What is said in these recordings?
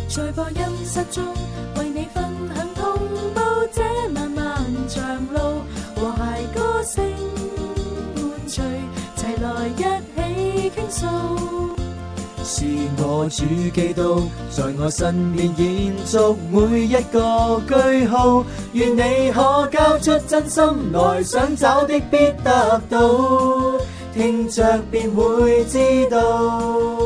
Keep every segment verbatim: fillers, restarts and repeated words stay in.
在播音室中為你分享同步這漫漫長路，和諧歌聲伴隨，齊來一起傾訴。 是我主基督在我身邊延續每一個句號，願你可交出真心來，想找的必得到，聽着便會知道。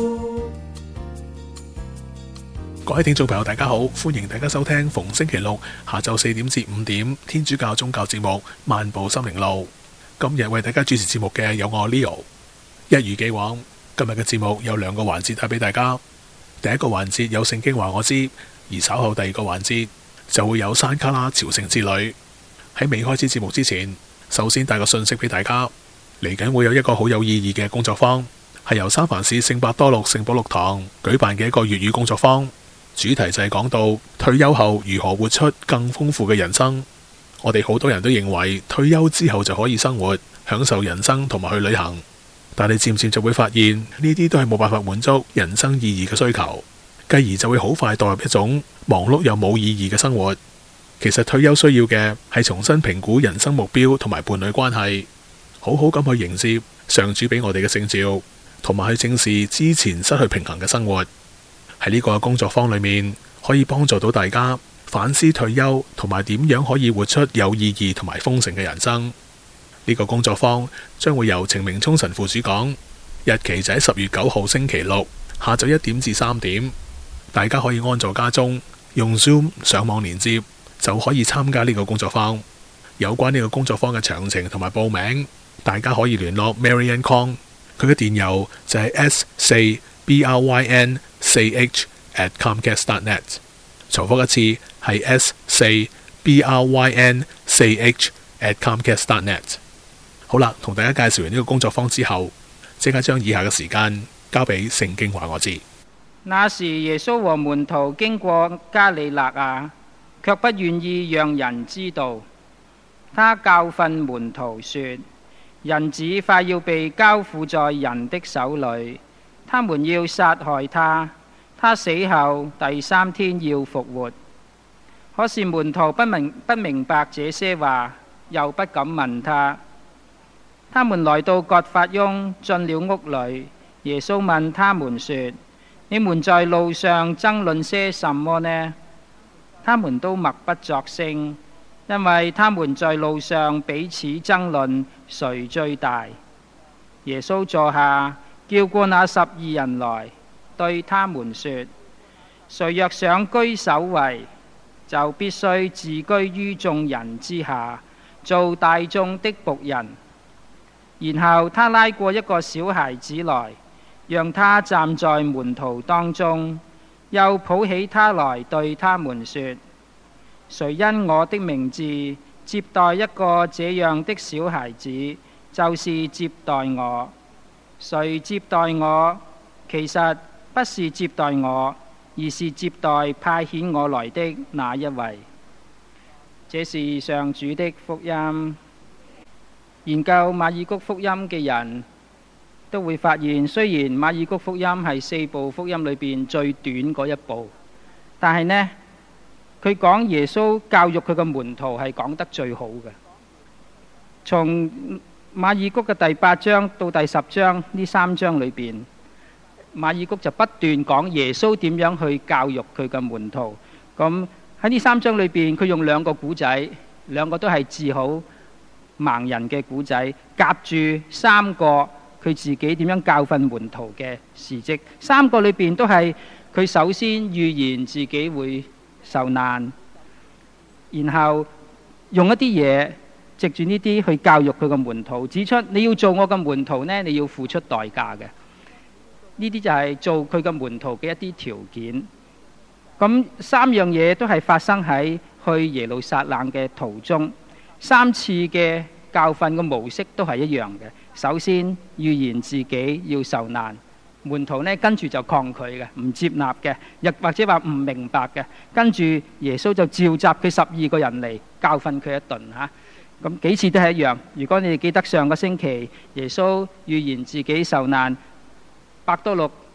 各位聽眾朋友大家好，歡迎大家收聽逢星期六下晝四點至五點天主教宗教節目《漫步心靈路》。今日為大家主持節目嘅有我 Leo。一如既往，今日嘅節目有兩個環節帶俾大家。第一個環節有聖經話我知，而稍後第二個環節就會有山卡拉朝聖之旅。喺未開始節目之前，首先帶個信息俾大家，嚟緊會有一個好有意義嘅工作坊，係由三藩市聖伯多祿聖保祿堂舉辦嘅一個粵語工作坊。主題就係講到退休後如何活出更豐富嘅人生。我哋好多人都認為退休之後就可以生活、享受人生同埋去旅行，但你漸漸就會發現呢啲都係冇辦法滿足人生意義嘅需求，繼而就會好快墮入一種忙碌又冇意義嘅生活。其實退休需要嘅係重新評估人生目標同埋伴侶關係，好好咁去迎接上主俾我哋嘅聖召，同埋去正視之前失去平衡嘅生活。喺呢個工作坊裏面，可以幫助到大家反思退休同埋點樣可以活出有意義同埋豐盛嘅人生。呢個工作坊將會由程明聰神父主講，日期就喺十月九號星期六下晝一點至三點。大家可以安坐家中，用 Zoom 上網連接就可以參加呢個工作坊。有關呢個工作坊嘅詳情同埋報名，大家可以聯絡 Marianne Kong， 佢嘅電郵就係 s 四 b r y n 四 h at comcast dot net。 重複一次係 s 四 b r y n 四 h at comcast dot net。 好啦，同大家介紹完呢個工作坊之後，即刻將以下嘅時間交俾聖經話我知。 那時耶穌和門徒經過加里肋亞，卻不願意讓人知道。他教訓門徒說，人子快要被交付在人的手裏，他們要殺害他，他死後第三天要復活。可是門徒不明不明白這些話，又不敢問他。他們來到葛法翁，進了屋裏。耶穌問他們說，你們在路上爭論些什麼呢？他們都默不作聲，因為他們在路上彼此爭論誰最大。耶穌坐下，叫過那十二人來，對他們說，誰若想居首位，就必須自居於眾人之下，做大眾的僕人。然後他拉過一個小孩子來，讓他站在門徒當中，又抱起他來對他們說，誰因我的名字接待一個這樣的小孩子，就是接待我。誰接待我，其實不是接待我，而是接待派遣我來的那一位。這是上主的福音。研究馬爾谷福音嘅人都會發現，雖然馬爾谷福音係四部福音裏邊最短嗰一部，但係呢，佢講耶穌教育佢嘅門徒係講得最好嘅。從馬爾谷嘅第八章到第十章呢三章裏邊，馬爾谷就不斷講耶穌點樣去教育佢嘅門徒。咁喺呢三章裏邊，佢用兩個古仔，兩個都係治好盲人嘅古仔，夾住三個佢自己點樣教訓門徒嘅事蹟。三個裏邊都係佢首先預言自己會受難，然後用一啲嘢藉住呢啲去教育佢嘅門徒，指出你要做我嘅門徒呢，你要付出代價嘅。呢啲就係做佢嘅門徒嘅一啲條件。咁三樣嘢都係發生喺去耶路撒冷嘅途中。三次嘅教訓嘅模式都係一樣嘅。首先預言自己要受難，門徒呢跟住就抗拒嘅，唔接納嘅，又或者話唔明白嘅。跟住耶穌就召集佢十二個人嚟教訓佢一頓嚇。咁幾次都係一樣。如果你哋記得上個星期耶穌預言自己受難，伯多祿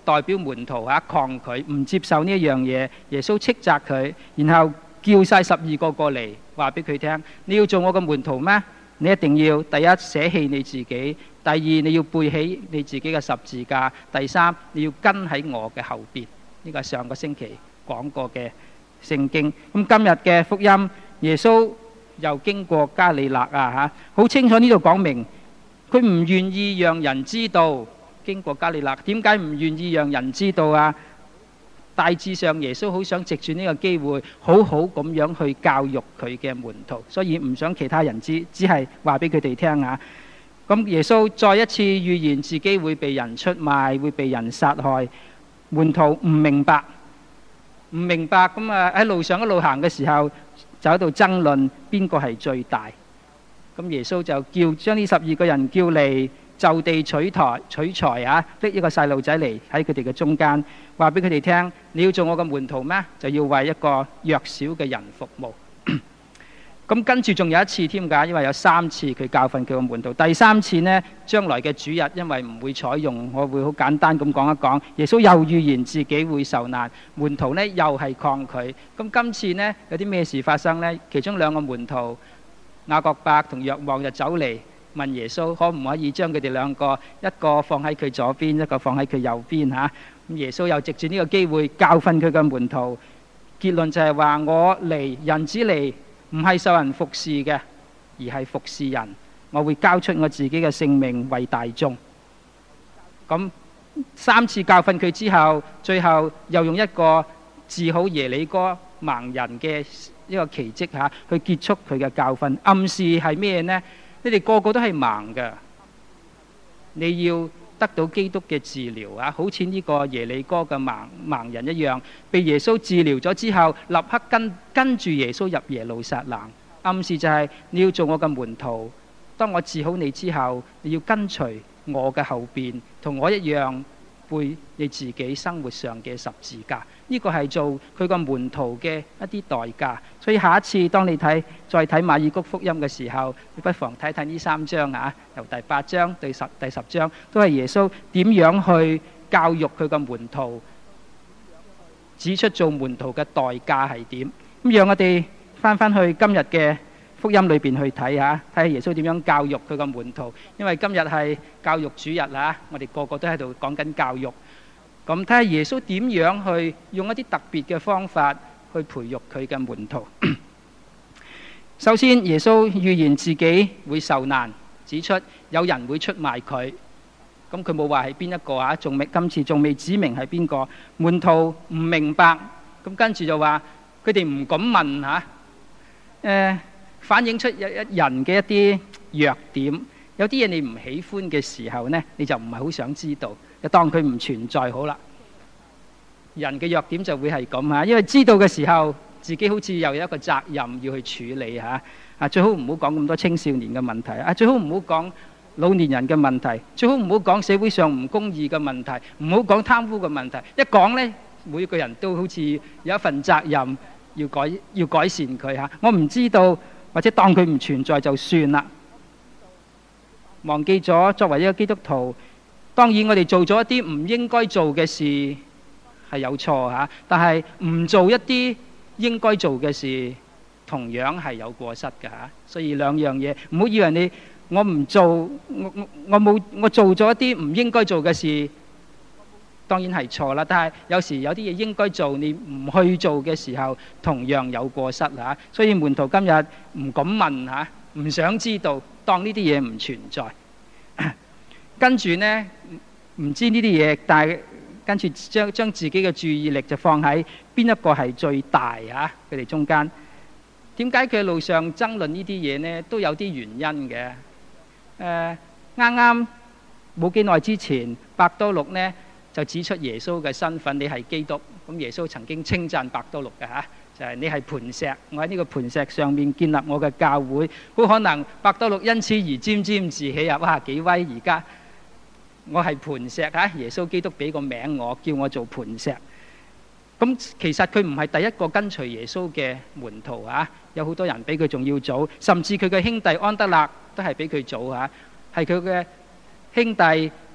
代表門徒啊抗拒唔接受呢一樣嘢，耶穌斥責佢，然後叫晒十二個過嚟，話俾佢聽：你要做我嘅門徒咩？你一定要第一捨棄你自己，第二你要背起你自己嘅十字架，第三你要跟喺我嘅後邊。呢個係上個星期講過嘅聖經。咁今日嘅福音，耶穌又經過加里肋亞嚇，好清楚呢度講明，佢唔願意讓人知道經過加里肋。點解唔願意讓人知道啊？大致上耶穌好想藉住呢個機會好好咁樣去教育佢嘅門徒，所以唔想其他人知，只係話俾佢哋聽啊。咁耶穌再一次預言自己會被人出賣，會被人殺害。門徒唔明白，唔明白咁啊，喺路上一路行嘅時候就喺度爭論邊個係最大。咁耶穌就叫將呢十二個人叫嚟，就地取材取材啊！拎一個細路仔嚟喺佢哋嘅中間，話俾佢哋聽：你要做我嘅門徒咩？就要為一個弱小嘅人服務。咁跟住仲有一次添㗎，因為有三次佢教訓佢個門徒。第三次呢，將來嘅主日，因為唔會採用，我會好簡單咁講一講。耶穌又預言自己會受難，門徒呢又係抗拒。咁今次呢，有啲咩事發生呢？其中兩個門徒雅各伯同若望就走嚟問耶穌，可唔可以將佢哋兩個一個放喺佢左邊，一個放喺佢右邊嚇？咁耶穌又藉住呢個機會教訓佢嘅門徒。結論就係話：我嚟，人子嚟，唔係受人服侍嘅，而係服侍人。我會交出我自己嘅性命為大眾。咁三次教訓佢之後，最後又用一個治好耶利哥盲人嘅一個奇蹟嚇，去結束佢嘅教訓。暗示係咩呢？你哋個個都係盲嘅，你要得到基督嘅治療啊！好似呢個耶利哥嘅盲盲人一樣，被耶穌治療咗之後，立刻跟跟住耶穌入耶路撒冷。暗示就係你要做我嘅門徒，當我治好你之後，你要跟隨我嘅後邊，同我一樣背你自己生活上嘅十字架。呢個係做佢個門徒嘅一啲代價。所以下一次當你睇再睇馬爾谷福音嘅時候，你不妨睇睇呢三章啊，由第八章到十第十章，都係耶穌點樣去教育佢個門徒，指出做門徒嘅代價係點。咁讓我哋翻翻去今日嘅福音裏邊去睇下，睇下耶穌點樣教育佢個門徒。因為今日係教育主日啊，我哋個個都喺度講緊教育。咁睇下耶穌點樣去用一啲特別嘅方法去培育佢嘅門徒。首先，耶穌預言自己會受難，指出有人會出賣佢。咁佢冇話係邊一個啊？仲未今次仲未指明係邊個。門徒唔明白，咁跟住就話佢哋唔敢問嚇。誒，反映出一一人嘅一啲弱點。有啲嘢你唔喜歡嘅時候呢，你就唔係好想知道，就當佢唔存在好啦。人嘅弱點就會係咁嚇，因為知道嘅時候，自己好似又有一個責任要去處理嚇。啊，最好唔好講咁多青少年嘅問題，啊，最好唔好講老年人嘅問題，最好唔好講社會上唔公義嘅問題，唔好講貪污嘅問題。一講呢，每個人都好似有一份責任要改要改善佢嚇。我唔知道或者當佢唔存在就算啦。忘記咗作為一個基督徒，當然我哋做咗一啲唔應該做嘅事係有錯嚇，但係唔做一啲應該做嘅事同樣係有過失嘅嚇。所以兩樣嘢，唔好以為你我唔做，我我我冇我做咗一啲唔應該做嘅事，當然係錯啦。但係有時有啲嘢應該做，你唔去做嘅時候，同樣有過失嚇。所以門徒今日唔敢問嚇，唔想知道。當呢啲嘢唔存在，跟住呢唔知呢啲嘢，但係跟住將將自己嘅注意力就放喺邊一個係最大啊？佢哋中間點解佢喺路上爭論呢啲嘢呢？都有啲原因嘅。誒啱啱冇幾耐之前，伯多祿呢就指出耶穌嘅身份，你係基督。咁耶穌曾經稱讚伯多祿嘅嚇。就係你係磐石，我喺呢個磐石上面建立我嘅教會。好可能伯多祿因此而沾沾自喜啊！哇，幾威！而家我係磐石啊！耶穌基督俾個名我，叫我做磐石。咁其實佢唔係第一個跟隨耶穌嘅門徒啊！有好多人比佢仲要早，甚至佢嘅兄弟安德肋都係比佢早啊！係佢嘅兄弟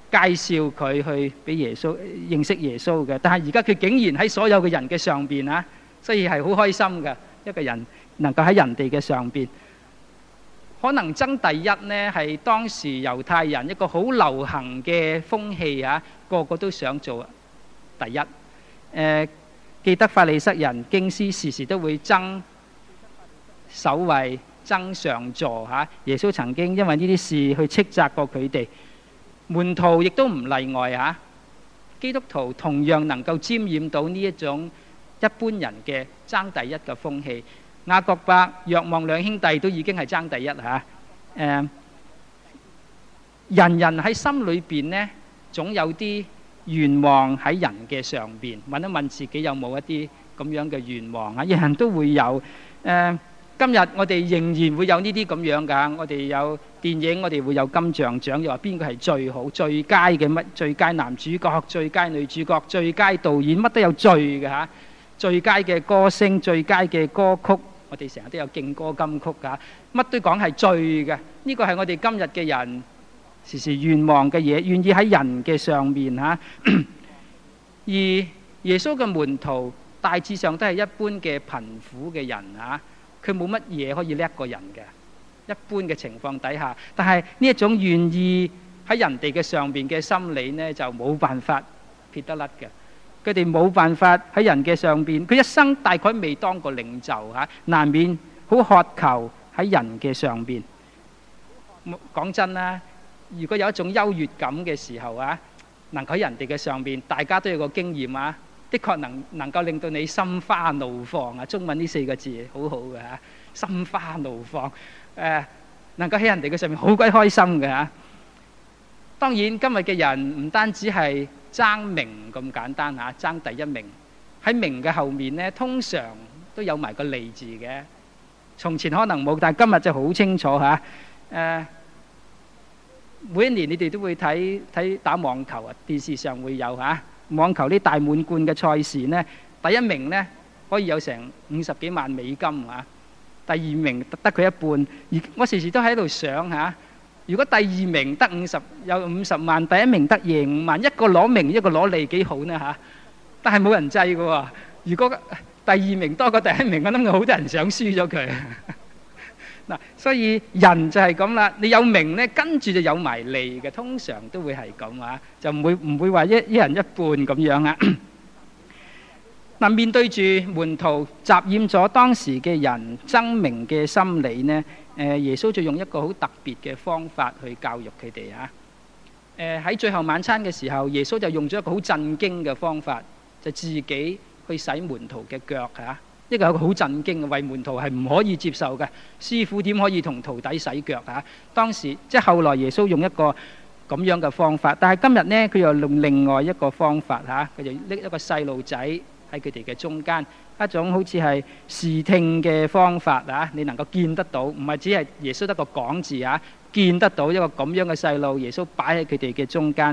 介紹佢去俾耶穌認識耶穌嘅。但係而家佢竟然喺所有嘅人嘅上邊啊，所以係好開心嘅一個人能夠喺人哋嘅上邊。可能爭第一呢，係當時猶太人一個好流行嘅風氣啊，個個都想做第一。誒、呃，記得法利塞人、經師時時都會爭首位、爭上座嚇、啊。耶穌曾經因為呢啲事去斥責過佢哋，門徒亦都唔例外嚇、啊。基督徒同樣能夠沾染到呢一種一般人嘅爭第一嘅風氣。雅各伯、若望兩兄弟都已經係爭第一嚇。誒、啊呃，人人喺心裏邊呢，總有啲願望喺人嘅上邊，問一問自己有冇一啲咁樣嘅願望啊？人人都會有。誒、呃，今日我哋仍然會有呢啲咁樣㗎。我哋有電影，我哋會有金像獎，又話邊個係最好、最佳嘅乜？最佳男主角、最佳女主角、最佳導演，乜都有最嘅嚇。最佳嘅歌星、最佳嘅歌曲。我哋成日都有勁歌金曲㗎，乜都講係最嘅。呢個係我哋今日嘅人時時願望嘅嘢，願意喺人嘅上面嚇。而耶穌嘅門徒大致上都係一般嘅貧苦嘅人嚇，佢冇乜嘢可以叻過人嘅。一般嘅情況底下，但係呢一種願意喺人哋嘅上邊嘅心理呢，就冇辦法撇得甩嘅。佢哋冇辦法喺人嘅上邊，佢一生大概未當過領袖嚇，難免好渴求喺人嘅上邊。講真啦，如果有一種優越感嘅時候啊，能夠喺人哋嘅上邊，大家都有個經驗啊，的確能能夠令到你心花怒放啊！中文呢四個字好好嘅嚇，心花怒放。誒、呃，能夠喺人哋嘅上面好鬼開心嘅嚇。當然今日嘅人唔單止係爭名咁簡單嚇，爭第一名。喺名嘅後面呢，通常都有埋個利字嘅。從前可能冇，但係今日就好清楚嚇。誒、啊，每一年你哋都會睇睇打網球啊，電視上會有嚇、啊。網球呢大滿貫嘅賽事呢，第一名呢可以有成五十幾萬美金啊，第二名得佢一半。而我時時都喺度想嚇。啊如果第二名得五十有五十萬，第一名得廿五萬，一個攞名一個攞利幾好呢嚇？但係冇人制嘅喎。如果第二名多過第一名，我諗好多人想輸咗佢。嗱，所以人就係咁啦。你有名呢，跟住就有埋利嘅，通常都會係咁啊，就唔會唔會話一一人一半咁樣啊。嗱，面對住門徒雜染咗當時嘅人爭名嘅心理呢，誒耶穌就用一個好特別嘅方法去教育佢哋啊！誒喺最後晚餐嘅時候，耶穌就用咗一個好震驚嘅方法，就自己去洗門徒嘅腳嚇。呢個係一個好震驚嘅，為門徒係唔可以接受嘅。師傅點可以同徒弟洗腳嚇？當時即係後來耶穌用一個咁樣嘅方法，但係今日呢，佢又用另外一個方法嚇，佢就拎一個細路仔喺佢哋嘅中間，一種好似係視聽嘅方法啊！你能夠見得到，唔係只係耶穌得個講字啊，見得到一個咁樣嘅細路，耶穌擺喺佢哋嘅中間。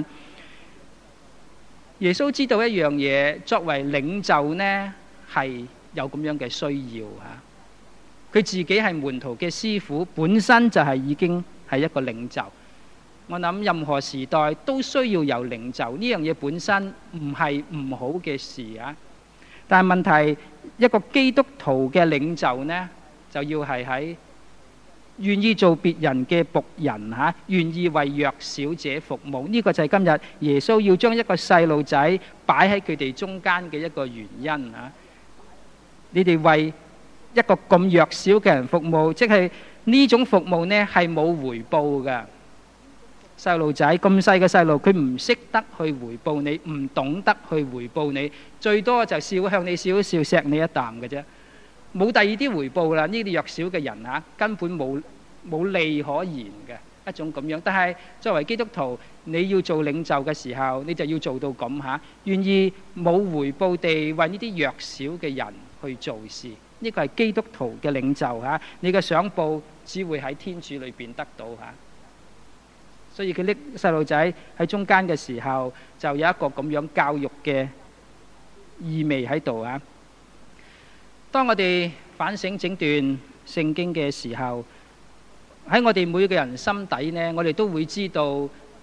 耶穌知道一樣嘢，作為領袖呢係有咁樣嘅需要啊！佢自己係門徒嘅師傅，本身就係已經係一個領袖。我諗任何時代都需要有領袖，呢樣嘢本身唔係唔好嘅事啊！但係問題，一個基督徒嘅領袖呢，就要係喺願意做別人嘅僕人嚇，願意為弱小者服務。呢個就係今日耶穌要將一個細路仔擺喺佢哋中間嘅一個原因嚇。你哋為一個咁弱小嘅人服務，即係呢種服務呢係冇回報嘅。細路仔咁細嘅細路，佢唔識得去回報你，唔懂得去回報你，最多就笑向你笑一笑，錫你一啖嘅啫，冇第二啲回報啦。呢啲弱小嘅人啊，根本冇冇利可言嘅一種咁樣。但係作為基督徒，你要做領袖嘅時候，你就要做到咁嚇，願意冇回報地為呢啲弱小嘅人去做事。呢個係基督徒嘅領袖嚇，你嘅賞報只會喺天主裏邊得到嚇。所以佢拎細路仔喺中間嘅時候，就有一個咁樣教育嘅意味喺度啊！當我哋反省整段聖經嘅時候，喺我哋每個人心底呢，我哋都會知道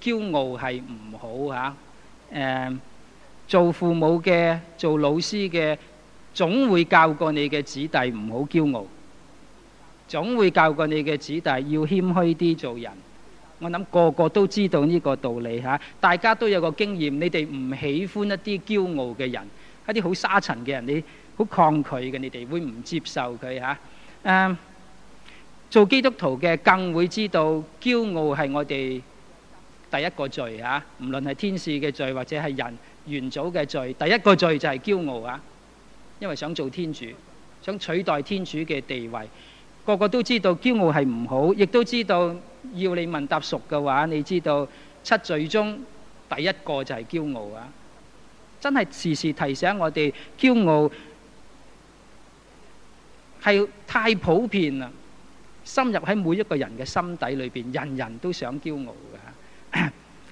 驕傲係唔好嚇。誒、啊，做父母嘅、做老師嘅，總會教過你嘅子弟唔好驕傲，總會教過你嘅子弟要謙虛啲做人。我諗個個都知道呢個道理嚇，大家都有個經驗。你哋唔喜歡一啲驕傲嘅人，一啲好沙塵嘅人，你好抗拒嘅，你哋會唔接受佢嚇。誒、啊，做基督徒嘅更會知道驕傲係我哋第一個罪嚇，唔論係天使嘅罪或者係人元祖嘅罪，第一個罪就係驕傲啊！因為想做天主，想取代天主嘅地位，個個都知道驕傲係唔好，亦都知道要你問答熟嘅話，你知道七罪中第一個就係驕傲啊！真係時時提醒我哋，驕傲係太普遍啦，深入喺每一個人嘅心底裏邊，人人都想驕傲嘅。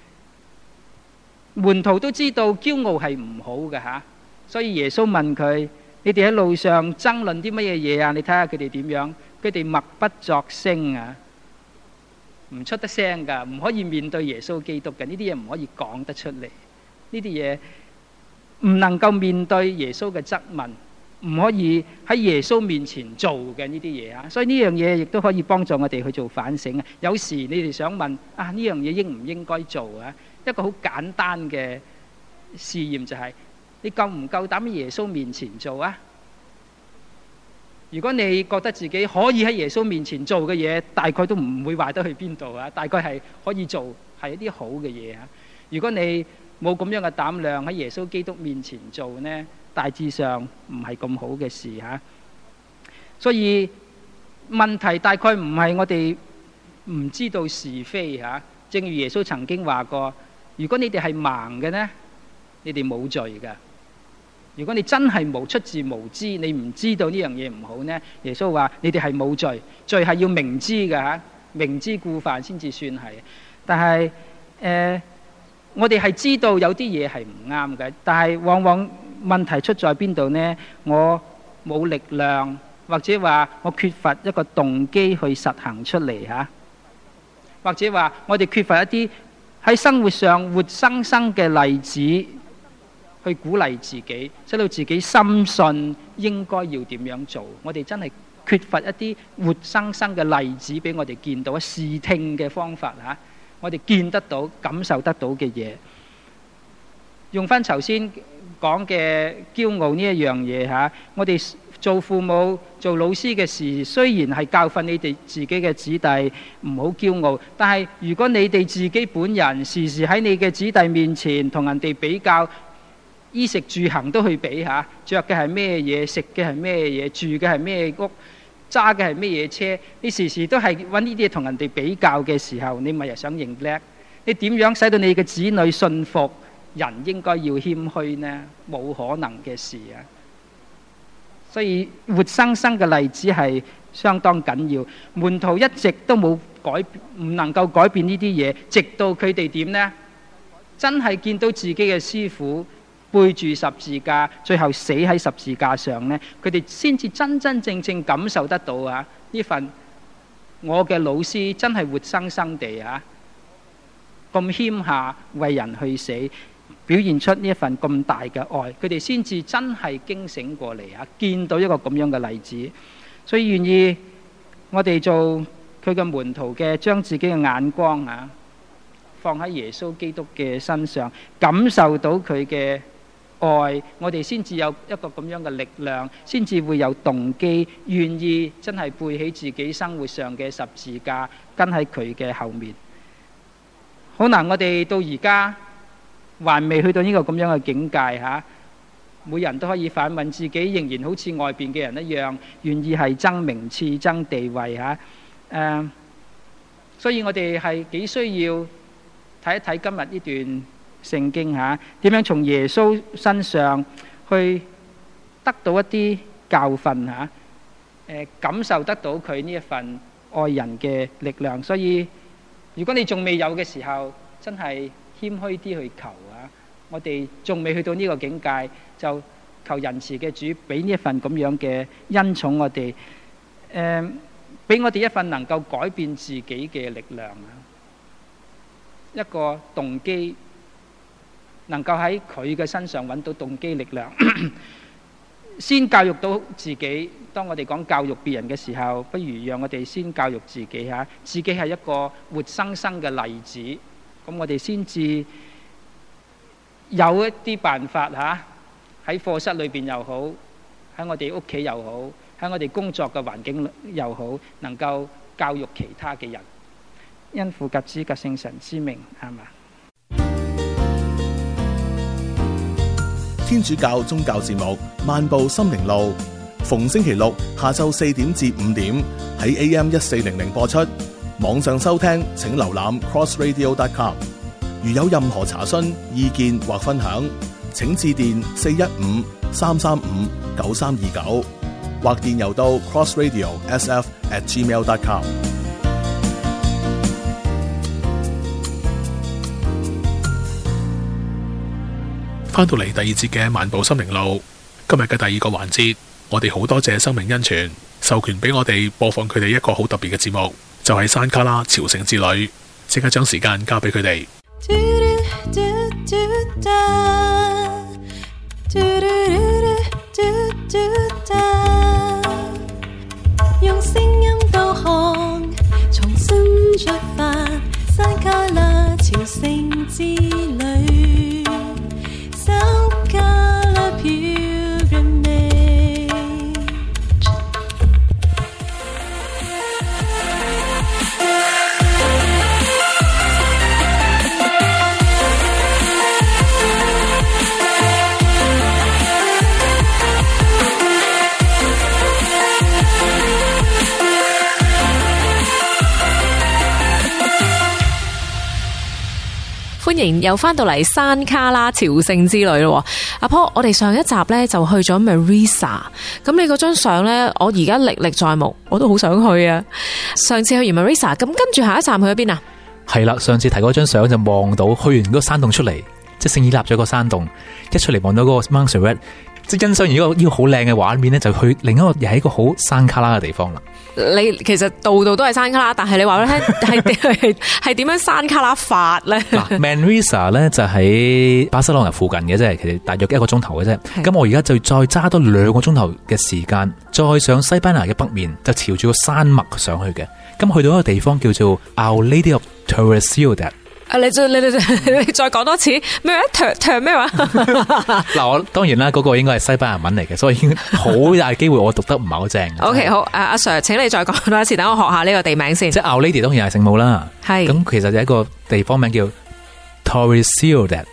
門徒都知道驕傲係唔好嘅吓，所以耶穌問佢：你哋喺路上爭論啲乜嘢嘢啊？你睇下佢哋點樣，佢哋默不作聲啊，唔出得聲噶，唔可以面對耶穌基督嘅，呢啲嘢唔可以講得出嚟，呢啲嘢唔能夠面對耶穌嘅質問，唔可以喺耶穌面前做嘅呢啲嘢啊。所以呢樣嘢亦都可以幫助我哋去做反省啊。有時你哋想問啊，呢樣嘢應唔應該做啊？一個好簡單嘅試驗就係，你夠唔夠膽喺耶穌面前做啊？如果你覺得自己可以喺耶穌面前做嘅嘢，大概都唔會壞得去邊度啊！大概係可以做，係一啲好嘅嘢啊。如果你冇咁樣嘅膽量喺耶穌基督面前做呢，大致上唔係咁好嘅事吓。所以問題大概唔係我哋唔知道是非吓。正如耶穌曾經話過，如果你哋係盲嘅呢，你哋冇罪噶。如果你真係無出自無知，你唔知道呢樣嘢唔好呢，耶穌話你哋係冇罪，罪係要明知嘅吓，明知故犯先至算係。但係誒、呃，我哋係知道有啲嘢係唔啱嘅，但係往往問題出在邊度呢？我冇力量，或者話我缺乏一個動機去實行出嚟吓，或者話我哋缺乏一啲喺生活上活生生嘅例子，去鼓勵自己，使到自己深信應該要點樣做。我哋真係缺乏一啲活生生嘅例子俾我哋見到，視聽嘅方法吓，我哋見得到、感受得到嘅嘢。用翻頭先講嘅驕傲呢一樣嘢吓，我哋做父母、做老師嘅事，雖然係教訓你哋自己嘅子弟唔好驕傲，但係如果你哋自己本人時時喺你嘅子弟面前同人哋比較，衣食住行都去比下，着嘅係咩嘢，食嘅係咩嘢，住嘅係咩屋，揸嘅係咩嘢車，你時時都係揾呢啲嘢同人哋比較嘅時候，你咪又想認叻？你點樣使到你嘅子女信服人應該要謙虛呢？冇可能嘅事啊！所以活生生嘅例子係相當緊要。門徒一直都冇改，唔能夠改變呢啲嘢，直到佢哋點呢？真係見到自己嘅師父背住十字架，最後死喺十字架上呢，佢哋先至真真正正感受得到啊！呢份我嘅老師真係活生生地啊，咁謙下為人去死，表現出呢一份咁大嘅愛，佢哋先至真係驚醒過嚟啊！見到一個咁樣嘅例子，所以願意我哋做佢嘅門徒嘅，將自己嘅眼光啊放喺耶穌基督嘅身上，感受到佢嘅愛，我哋先至有一個咁樣嘅力量，先至會有動機，願意真係背起自己生活上嘅十字架，跟喺佢嘅後面。可能我哋到而家還未去到呢個咁樣嘅境界吓，每人都可以反問自己，仍然好似外邊嘅人一樣，願意係爭名次、爭地位吓。誒、呃，所以我哋係幾需要睇一睇今日呢段聖經吓，點樣從耶穌身上去得到一啲教訓吓，誒，感受得到佢呢一份愛人嘅力量。所以如果你仲未有嘅時候，真係謙虛啲去求啊！我哋仲未去到呢個境界，就求仁慈嘅主俾呢一份咁樣嘅恩寵我哋，誒，俾我哋一份能夠改變自己嘅力量啊！ 一個動機，能夠喺佢嘅身上揾到動機力量，先教育到自己。當我哋講教育別人嘅時候，不如讓我哋先教育自己嚇，自己係一個活生生嘅例子，咁我哋先至有一啲辦法嚇，喺課室裏邊又好，喺我哋屋企又好，喺我哋工作嘅環境又好，能夠教育其他嘅人。因父及子及聖神之名，係嘛？ 天主教宗教節目《漫步心靈路》，逢星期六下晝四點至五點喺 A M 一四零零播出。網上收聽請瀏覽 cross radio dot com。如有任何查詢、意見或分享，請致電四一五三三五九三二九，或電郵到 crossradio s f at gmail dot com。翻到嚟第二節嘅漫步心靈路，今日嘅第二個環節，我哋好多謝生命恩泉授權俾我哋播放佢哋一個好特別嘅節目，就係山卡拉朝聖之旅。即刻將時間交俾佢哋。 用聲音導航，重新出發，山卡拉朝聖之旅。歡迎又翻到嚟山卡拉朝聖之旅咯，阿坡，我哋上一集呢就去咗 Marisa， 咁你嗰張相呢，我而家歷歷在目，我都好想去啊！上次去完 Marisa， 咁跟住下一站去咗邊啊？ 係啦，上次睇嗰張相就望到去完嗰個山洞出嚟，即係聖依納咗個山洞，一出嚟望到嗰個 Montserrat， 即係欣賞完呢個呢個好靚嘅畫面呢，就去另一個又係一個好山卡拉嘅地方啦。 你其實度度都係山卡拉，但係你話咧係係係點樣山卡拉法咧？ 嗱，Manresa 咧就喺巴塞羅那附近嘅啫，其實大約一個鐘頭嘅啫。咁我而家就再揸多兩個鐘頭嘅時間，再上西班牙嘅北面，就朝住個山脈上去嘅。咁去到一個地方叫做 Our Lady of Torres-Ciudad。 啊！你再你你你再講多次咩話？torres torres咩話？ 嗱，我當然啦，嗰、那個應該係西班牙文嚟嘅，所以已經好大機會我讀得唔係好正。 O K， 好，阿、啊、阿 Sir， 請你再講多一次，等我學下呢個地名先。 即係 Our Lady 當然係聖母啦，係咁其實就一個地方名叫 Torres-Ciudad。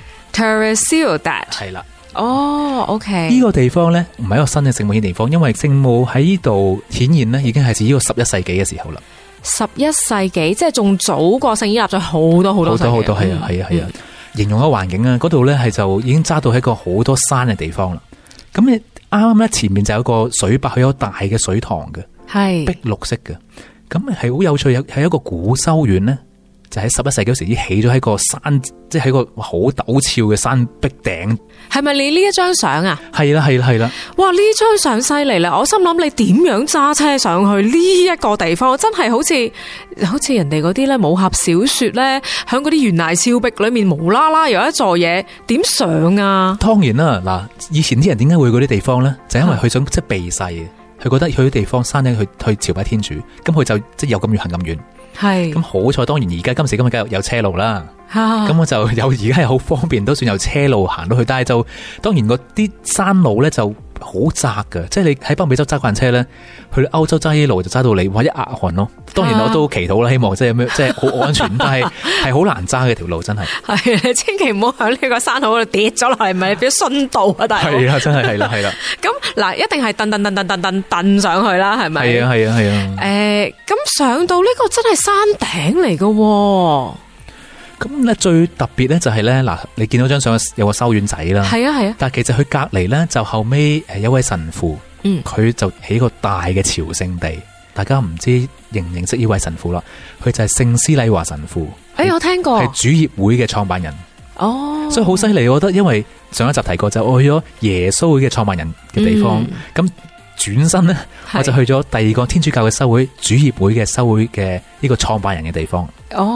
Torres-Ciudad 係啦。 哦 ，OK。呢個地方咧唔係一個新嘅聖母顯地方，因為聖母喺呢度顯現呢已經係自呢個十一世紀嘅時候啦。 十一世紀，即係仲早過聖依納咗好多好多世紀。好多好多係啊係啊係啊！ 形容一個環境啊，嗰度咧係就已經揸到喺個好多山嘅地方啦。咁你啱啱咧前面就有一個水壩，佢有大嘅水塘嘅，係碧綠色嘅。咁係好有趣，係一個古修院咧，就喺十一世紀嗰時已經起咗喺個山，即係喺個好陡峭嘅山壁頂。係咪你呢一張相啊？係啦係啦係啦！ 哇，呢張相犀利啦！我心諗你點樣揸車上去呢一個地方？真係好似好似人哋嗰啲咧武俠小說咧，響嗰啲懸崖峭壁裏面無啦啦有一座嘢，點上啊？ 當然啦，嗱，以前啲人點解會去嗰啲地方咧？就因為佢想即係避世嘅，佢覺得去啲地方山頂去去朝拜天主，咁佢就即係有咁遠行咁遠。係咁好彩，當然而家今時今日梗係有車路啦。咁、啊、我就有而家係好方便，都算有車路行到去。但係就當然嗰啲山路咧就好窄㗎，即係你喺北美洲揸慣車咧，去歐洲揸呢啲路就揸到你哇一額汗咯。當然我都祈禱啦，希望即係咩即係好安全，但係係好難揸嘅條路真係。係你千祈唔好響呢個山路嗰度跌咗落嚟，唔係變咗殉道啊！大佬係啊，真係係啦係啦。 咁嗱，一定係蹬蹬蹬蹬蹬蹬蹬上去啦，係咪？ 係啊係啊係啊。 誒，咁上到呢個真係山頂嚟㗎。 咁咧最特別咧就係咧嗱，你見到張相有個修院仔啦，係啊係啊，但係其實佢隔籬咧就後尾誒有位神父，嗯，佢就起個大嘅朝聖地，大家唔知認唔認識呢位神父啦？佢就係聖施禮華神父， 誒、欸、我聽過， 係主業會嘅創辦人，哦，所以好犀利，我覺得，因為上一集提過就我去咗耶穌會嘅創辦人嘅地方，咁、嗯。轉身呢，我就去咗第二個天主教嘅修會主業會嘅修會嘅呢個創辦人嘅地方。哦，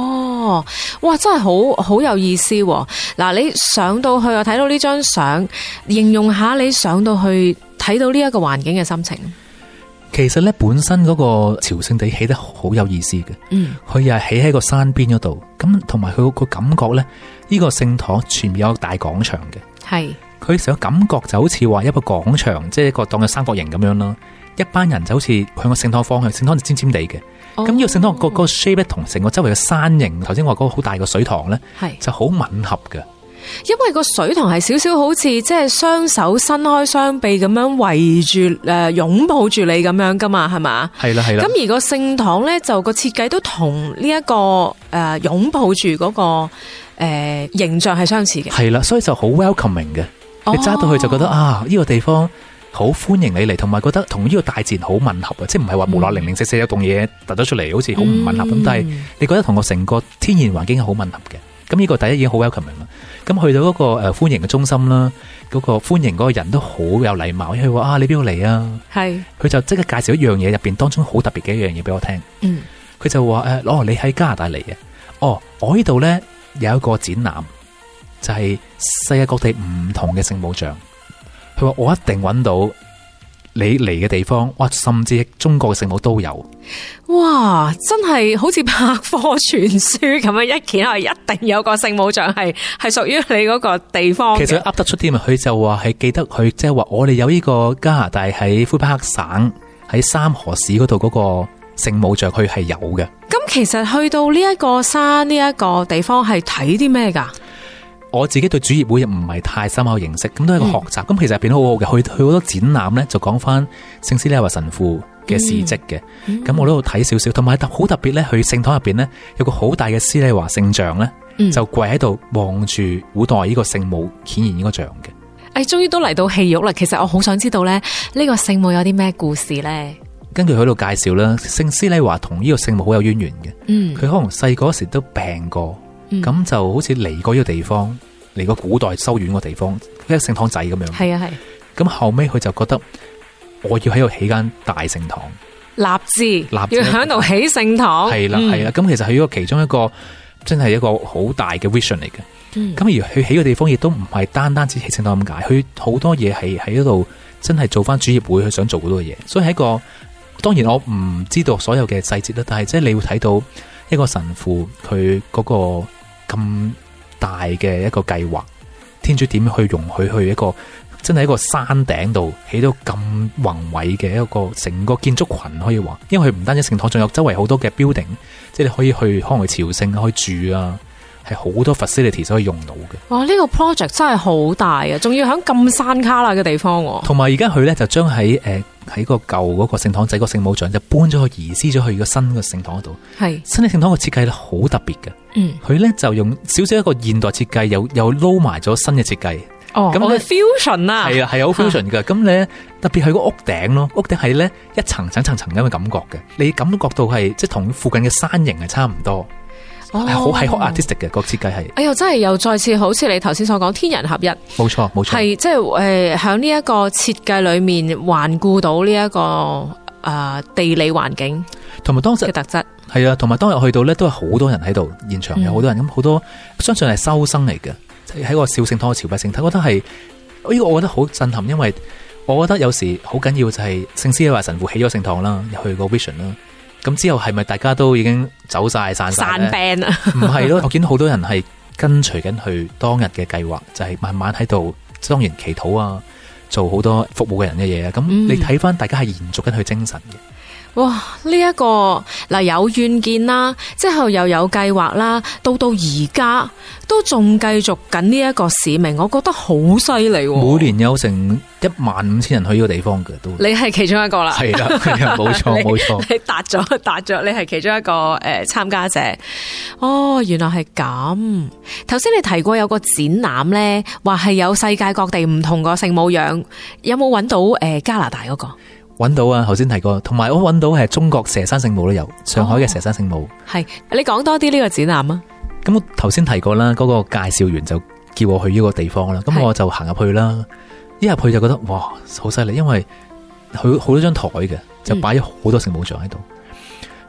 哦，哇，真係好好有意思喎。嗱，你上到去我睇到呢張相，形容下你上到去睇到呢一個環境嘅心情。 其實咧，本身嗰個朝聖地起得好有意思嘅，嗯，佢又係起喺個山邊嗰度，咁同埋佢個感覺咧，呢個聖堂前面有個大廣場嘅，係，佢成個感覺就好似話一個廣場，即係一個當嘅三角形咁樣咯，一班人就好似向個聖堂方向，聖堂就尖尖地嘅，咁呢個聖堂個個 shape 同成個周圍嘅山形，頭先我話嗰個好大個水塘咧，係就好吻合嘅。 因為個水塘係少少好似即係雙手伸開雙臂咁樣圍住誒擁抱住你咁樣噶嘛，係嘛？係啦係啦。咁而個聖堂咧就個設計都同呢一個誒擁抱住嗰個誒形象係相似嘅。係啦，所以就好 welcoming 嘅。你揸到去就覺得啊，呢個地方好歡迎你嚟，同埋覺得同呢個大自然好吻合啊！即係唔係話無奈零零舍舍有棟嘢突咗出嚟，好似好唔吻合咁。嗯、但係你覺得同個成個天然環境係好吻合嘅。咁呢個第一已經好 welcoming 啦。咁去到嗰個誒歡迎嘅中心啦，嗰、嗰個歡迎嗰個人都好有禮貌，因為佢話啊，你邊度嚟啊？係，佢就即刻介紹一樣嘢，入邊當中好特別嘅一樣嘢俾我聽。嗯，佢就話誒，哦，你喺加拿大嚟嘅，哦，我呢度咧有一個展覽，就係、是、世界各地唔同嘅聖母像。佢話我一定揾到你嚟嘅地方，哇，甚至中國嘅聖母都有。哇，真係好似百科全書咁樣，一件係一定有個聖母像係係屬於你嗰個地方。其實噏得出啲嘛，佢就話係記得佢即係話我哋有呢個加拿大喺魁北克省喺三河市嗰度嗰個聖母像，佢係有嘅。咁其實去到呢一個山呢一個地方係睇啲咩噶？我自己對主業會唔係太深刻認識，咁都係一個學習。咁、嗯、其實入邊好好嘅，去去好多展覽咧，就講翻聖斯利華神父嘅事蹟嘅。咁、嗯、我都睇少少，同埋好特別咧，去聖堂入邊咧有個好大嘅斯利華聖像咧，嗯、就跪喺度望住古代呢個聖母顯現呢個像嘅。誒、哎，終於都嚟到戲肉啦！其實我好想知道咧，呢、這個聖母有啲咩故事咧？根據佢喺度介紹啦，聖斯利華同呢個聖母好有淵源嘅。嗯，佢可能細個時都病過。咁、嗯、就好似嚟過呢個地方，嚟過古代修院個地方，一個聖堂仔咁樣。係啊係。咁後尾佢就覺得我要喺度起間大聖堂，立志，立志要喺度起聖堂。係啦係啦。咁、嗯、其實係一個其中一個真係一個好大嘅 vision 嚟嘅。咁、嗯、而佢起個地方亦都唔係單單只起聖堂咁解，佢好多嘢係喺嗰度真係做翻主業會佢想做好多嘢。所以喺個當然我唔知道所有嘅細節啦，但係即係你會睇到一個神父佢嗰、嗰個。咁大嘅一個計劃，天主點去容許去一個真係一個山頂度起到咁宏偉嘅一個成個建築群可以話，因為佢唔單止聖堂，仲有周圍好多嘅 building，即係你可以去可能去朝聖啊，可以住啊，係好多 facilities 可以用到嘅。哇！呢、這個 project 真係好大啊，仲要喺咁山卡拉嘅地方。同埋而家佢咧就將喺誒喺個舊嗰個聖堂仔個聖母像就搬咗去移師咗去個新嘅聖堂嗰度。係新嘅聖堂個設計咧好特別嘅。嗯，佢咧就用少少一個現代設計，又又撈埋咗新嘅設計。哦，咁佢 fusion 啊，係啊係好 fusion 噶。咁咧特別係個屋頂咯，屋頂係咧一層層層層咁嘅感覺嘅，你感覺到係即係同附近嘅山形係差唔多。係好係好 artistic 嘅個設計係。哎呀，真係又再次好似你頭先所講，天人合一。冇錯冇錯，係即係誒響呢一個設計裏面環顧到呢、這、一個誒、呃、地理環境，同埋當時嘅特質。係啊，同埋當日去到咧，都係好多人喺度，現場有好多人，咁、嗯、好多相信係修生嚟嘅，喺個小聖堂嘅朝拜聖體，我覺得係呢個，我覺得好震撼，因為我覺得有時好緊要就係聖斯利華神父起咗聖堂啦，入去個 vision 啦，咁之後係咪大家都已經走晒散晒散病啊？唔係咯，我見到好多人係跟隨緊佢當日嘅計劃，就係、是、慢慢喺度，當然祈禱啊，做好多服務嘅人嘅嘢啊，咁你睇翻大家係延續緊佢精神嘅。哇！呢、這、一個嗱有遠見啦，之後又有計劃啦，到到而家都仲繼續緊呢一個使命，我覺得好犀利。每年有成一萬五千人去呢個地方嘅都。你係其中一個啦，係啦，冇錯冇錯。你達咗達咗，你係其中一個誒參、呃、加者。哦，原來係咁。頭先你提過有個展覽咧，話係有世界各地唔同個聖母樣，有冇揾到誒、呃、加拿大嗰、那個？揾到啊，頭先提過，同埋我揾到係中國佘山聖母都有，上海嘅佘山聖母。係、哦，你講多啲呢個展覽啊。咁我頭先提過啦，嗰、那個介紹員就叫我去呢個地方啦，咁我就行入去啦。一入去就覺得哇，好犀利，因為佢好多張台嘅，就擺咗好多聖母像喺度。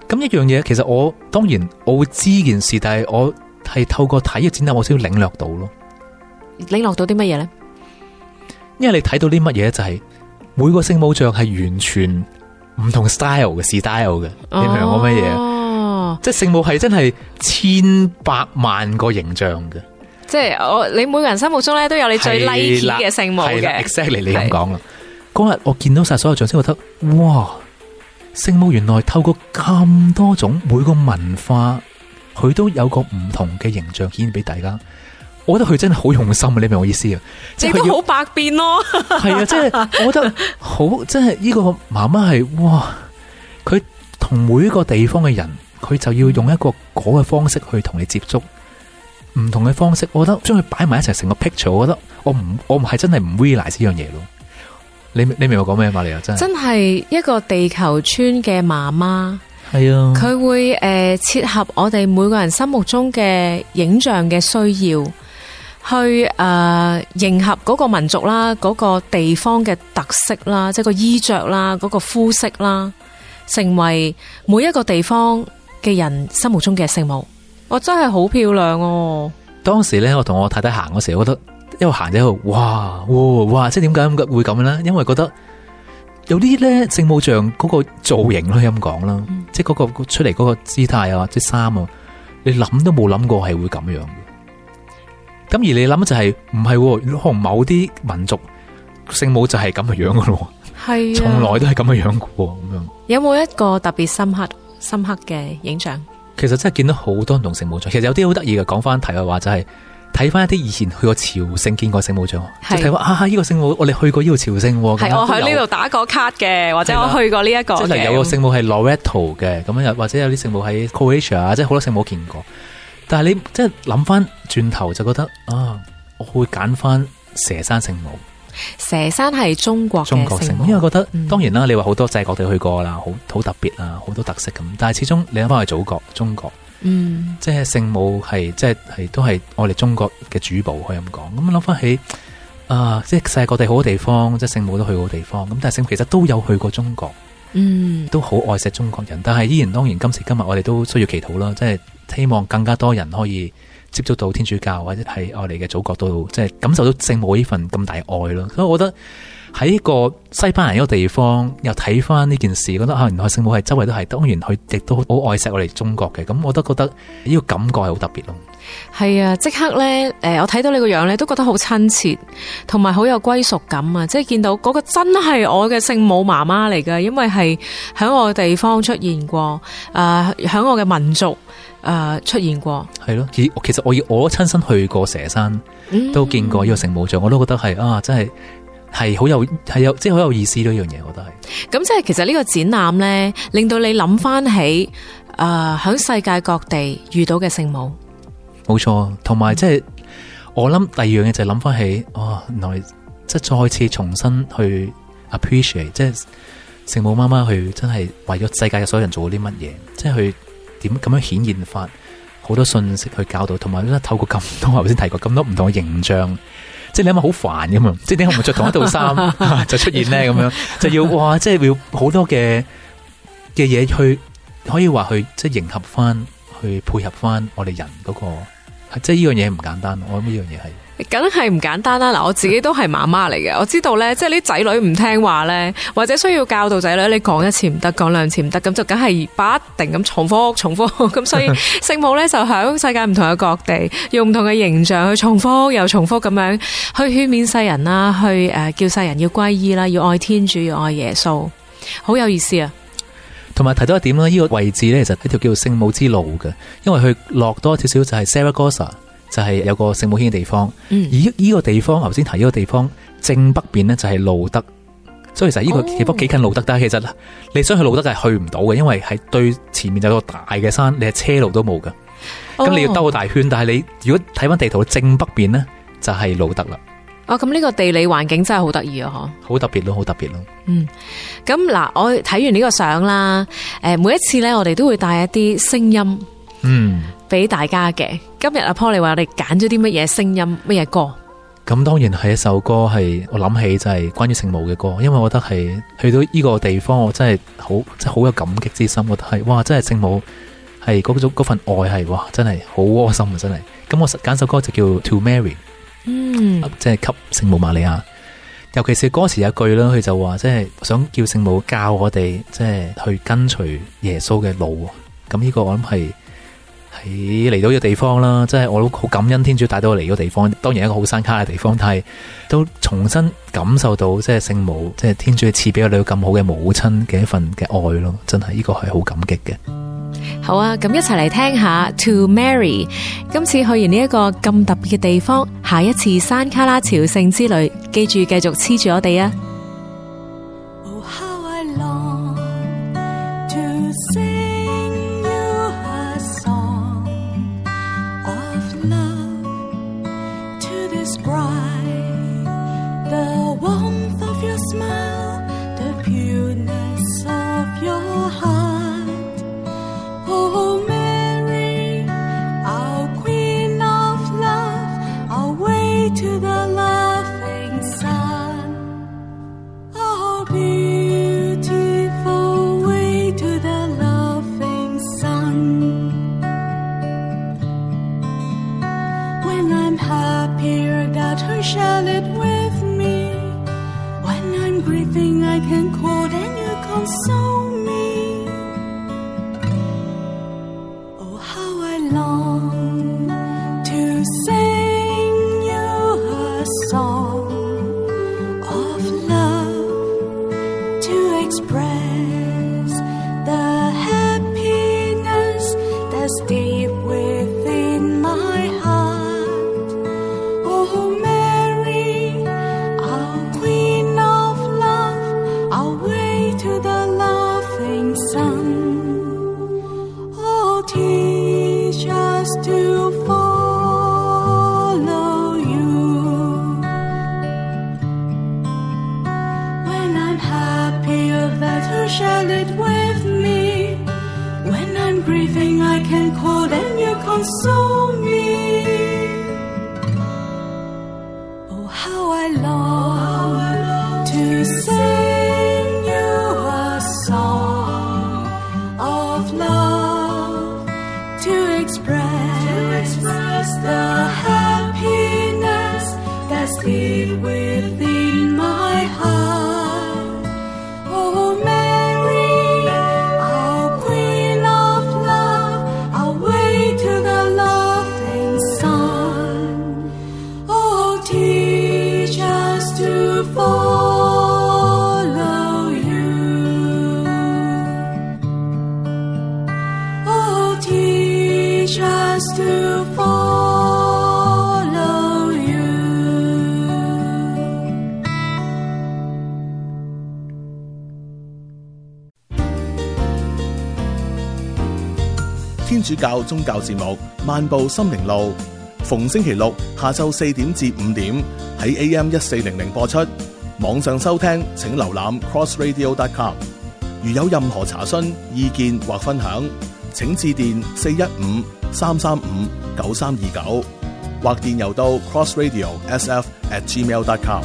咁一樣嘢，其實我當然我會知件事，但係我係透過睇嘅展覽，我先領略到咯。 領略到啲乜嘢咧？ 因為你睇到啲乜嘢就係、是、每個聖母像係完全唔同 style 嘅 style 嘅，你明我乜嘢？哦，即係聖母係真係千百萬個形象嘅。即係我你每個人心目中咧都有你最 like 嘅聖母嘅。 exactly 你咁講啦。嗰日我見到晒所有像先覺得，哇！聖母原來透過咁多種每個文化，佢都有個唔同嘅形象顯現俾大家。我覺得佢真係好用心啊！你明我意思啊？ 你都好百變咯。 係啊，即係我覺得好，真係呢個媽媽係哇！佢同每一個地方嘅人，佢就要用一個嗰嘅方式去同你接觸。唔同嘅方式，我覺得將佢擺埋一齊成個 picture，我覺得我唔我唔係真係唔 realize 呢樣嘢咯。你你明我講咩嘛？你又真係真係一個地球村嘅媽媽， 係啊， 佢會誒、呃、切合我哋每個人心目中嘅影像嘅需要，去誒、呃、迎合嗰個民族啦，嗰、嗰個地方嘅特色啦，即係個衣着啦，嗰、嗰個膚色啦，成為每一個地方嘅人心目中嘅聖母。我真係好漂亮哦！ 當時咧，我同我太太行嗰時候，我覺得一路行一路，哇哇哇！即係點解咁會咁樣咧？因為覺得有啲咧聖母像嗰個造型咯，咁講啦，嗯、即係嗰個出嚟嗰個姿態啊，即係衫啊，你諗都冇諗過係會咁樣嘅。咁而你諗就係唔係？可能某啲民族聖母就係咁嘅樣噶咯，係從、啊、來都係咁嘅樣嘅咁樣。 有冇一個特別深刻深刻嘅影像？ 其實真係見到好多唔同聖母像，其實有啲好得意嘅。講翻題嘅話就係睇翻一啲以前去過朝聖見過聖母像，即係睇翻啊呢、這個聖母我哋去過呢個朝聖，係我喺呢度打過卡嘅，或者我去過呢一個嘅。即係有個聖母係 Loreto 嘅，咁樣或者有啲聖母喺 Croatia， 即係好多聖母見過。但係你即係諗翻轉頭就覺得啊，我會揀翻佘山聖母。 佘山係中國嘅聖母， 因為覺得、嗯、當然啦，你話好多世界各地去過啦，好好特別啊，好多特色咁。但係始終你諗翻去祖國中國，嗯，即係聖母係即係係都係我哋中國嘅主保，可以咁講。咁諗翻起啊，即係世界各地好多地方，即係聖母都去過地方。咁但係聖母其實都有去過中國，嗯，都好愛錫中國人。但係依然當然今時今日我哋都需要祈禱啦，即係希望更加多人可以接觸到天主教，或者係我哋嘅祖國度，即係感受到聖母呢份咁大愛咯。所以我覺得喺一個西班牙一個地方，又睇翻呢件事，覺得啊，原來聖母係周圍都係，當然佢亦都好愛錫我哋中國嘅。咁我都覺得呢個感覺係好特別咯。 係啊，即刻咧，誒，我睇到你個樣咧，都覺得好親切，同埋好有歸屬感啊！即係見到嗰個真係我嘅聖母媽媽嚟噶，因為係喺我嘅地方出現過，誒、呃，喺我嘅民族。誒、呃，出現過係咯，其實我我親身去過佘山，嗯、都見過呢個聖母像，我都覺得係啊，真係係好有係有即係好有意思咯，呢樣嘢我覺得係。 咁即係其實呢個展覽咧，令到你諗翻起誒，喺、呃、世界各地遇到嘅聖母， 冇錯。同埋即係我諗第二樣嘢就係諗翻起，哦，原來即係再次重新去 appreciate， 即係聖母媽媽去真係為咗世界嘅所有人做咗啲乜嘢，即係去。點咁樣顯現法好多信息去教導，同埋咧透過咁多頭先提過咁多唔同嘅形象，即係你諗下好煩噶嘛？即係點解唔着同一套衫就出現咧？咁樣就要哇，即係要好多嘅嘅嘢去，可以話去即係迎合翻，去配合翻我哋人嗰個，即係呢樣嘢唔簡單。我諗呢樣嘢係。 梗係唔簡單啦！嗱，我自己都係媽媽嚟嘅，我知道咧，即係啲仔女唔聽話咧，或者需要教導仔女，你講一次唔得，講兩次唔得，咁就梗係不定咁重複重複，咁所以聖母咧就響世界唔同嘅各地，用唔同嘅形象去重複又重複咁樣去勸勉世人啦，去誒叫世人要歸依啦，要愛天主，要愛耶穌，好有意思啊！ 同埋提到一點啦，呢、這個位置咧其實一條叫做聖母之路嘅，因為佢落多少少就係 Saragossa。就係有個聖母顯嘅地方，嗯、而呢個地方頭先提呢個地方正北邊呢就係路德，所以其實呢個地方幾近路德，哦、但係其實你想去路德係去唔到嘅，因為係對前面有個大嘅山，你係車路都冇㗎，咁、哦、你要兜個大圈。但係你如果睇翻地圖正北邊呢，就係路德啦。 哦，咁呢個地理環境真係好得意啊！嗬，好特別咯，好特別咯。 嗯，咁嗱，我睇完呢個相啦，誒，每一次咧，我哋都會帶一啲聲音，嗯。俾大家嘅，今日阿 Paul 你話我哋揀咗啲乜嘢聲音，乜嘢歌？ 咁當然係一首歌，係我諗起就係關於聖母嘅歌，因為我覺得係去到呢個地方，我真係好真係好有感激之心，我覺得係哇，真係聖母係嗰種嗰份愛係哇，真係好窩心啊，真係。咁我揀首歌就叫 To Mary， 嗯，即係給聖母瑪利亞。尤其是歌詞一句啦，佢就話即係想叫聖母教我哋即係去跟隨耶穌嘅路。咁呢個我諗係。喺嚟到呢個地方啦，即係我都好感恩天主帶到我嚟呢個地方，當然一個好山卡嘅地方，但係都重新感受到即係聖母，即係天主賜俾我哋咁好嘅母親嘅一份嘅愛咯，真係呢個係好感激嘅。 好啊，咁一齊嚟聽下 To Mary。今次去完呢一個咁特別嘅地方，下一次山卡拉朝聖之旅，記住繼續黐住我哋啊！ Oh, how I long to sing you a song of love, to describe the warmth of your smile, the pureness of your heart. Oh, Mary, our Queen of Love, our way to the laughing sun. Oh, beautiful way to the laughing sun. When I'm happier, that her shall it with me. When I'm grieving, I can call and you console me. Oh, how I long to sing you a song of love, to express the happiness that's deep within my heart. Oh, Mary, our Queen of Love, our way to the laughing sun. Oh, teach us to follow you. When I'm happy, that who shall it with me? When I'm grieving, I can call and you console me. Oh, how I long to sing you a song of love, to express, the happiness that's deep within my heart. Oh, Mary, our Queen of Love, our way to the laughing sun. Oh, teach us to follow you. Oh, teach us to follow you. 天主教宗教節目《漫步心靈路》，逢星期六下晝四點至五點喺 A M 一四零零播出。網上收聽請瀏覽 cross radio dot com。如有任何查詢、意見或分享，請致電四一五三三五九三二九，或電郵到 crossradio s f at gmail dot com。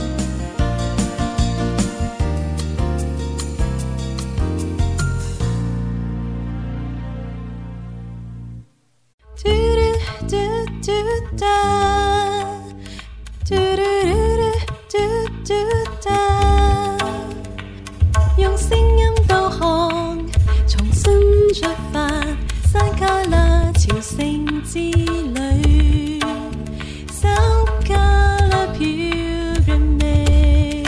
用聲音導航，重新出發，山卡拉朝聖之旅，山卡拉 pilgrimage。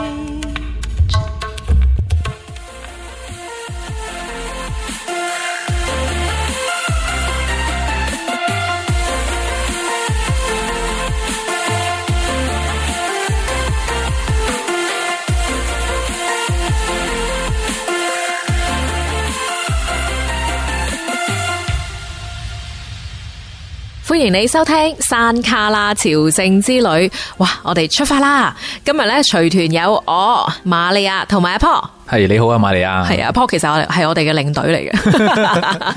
歡迎你收聽山卡拉朝聖之旅。哇，我哋出發啦！今日咧隨團有我瑪利亞同埋阿 Paul。 係，你好啊，瑪利亞。 係啊，Paul 其實我係我哋嘅領隊嚟嘅。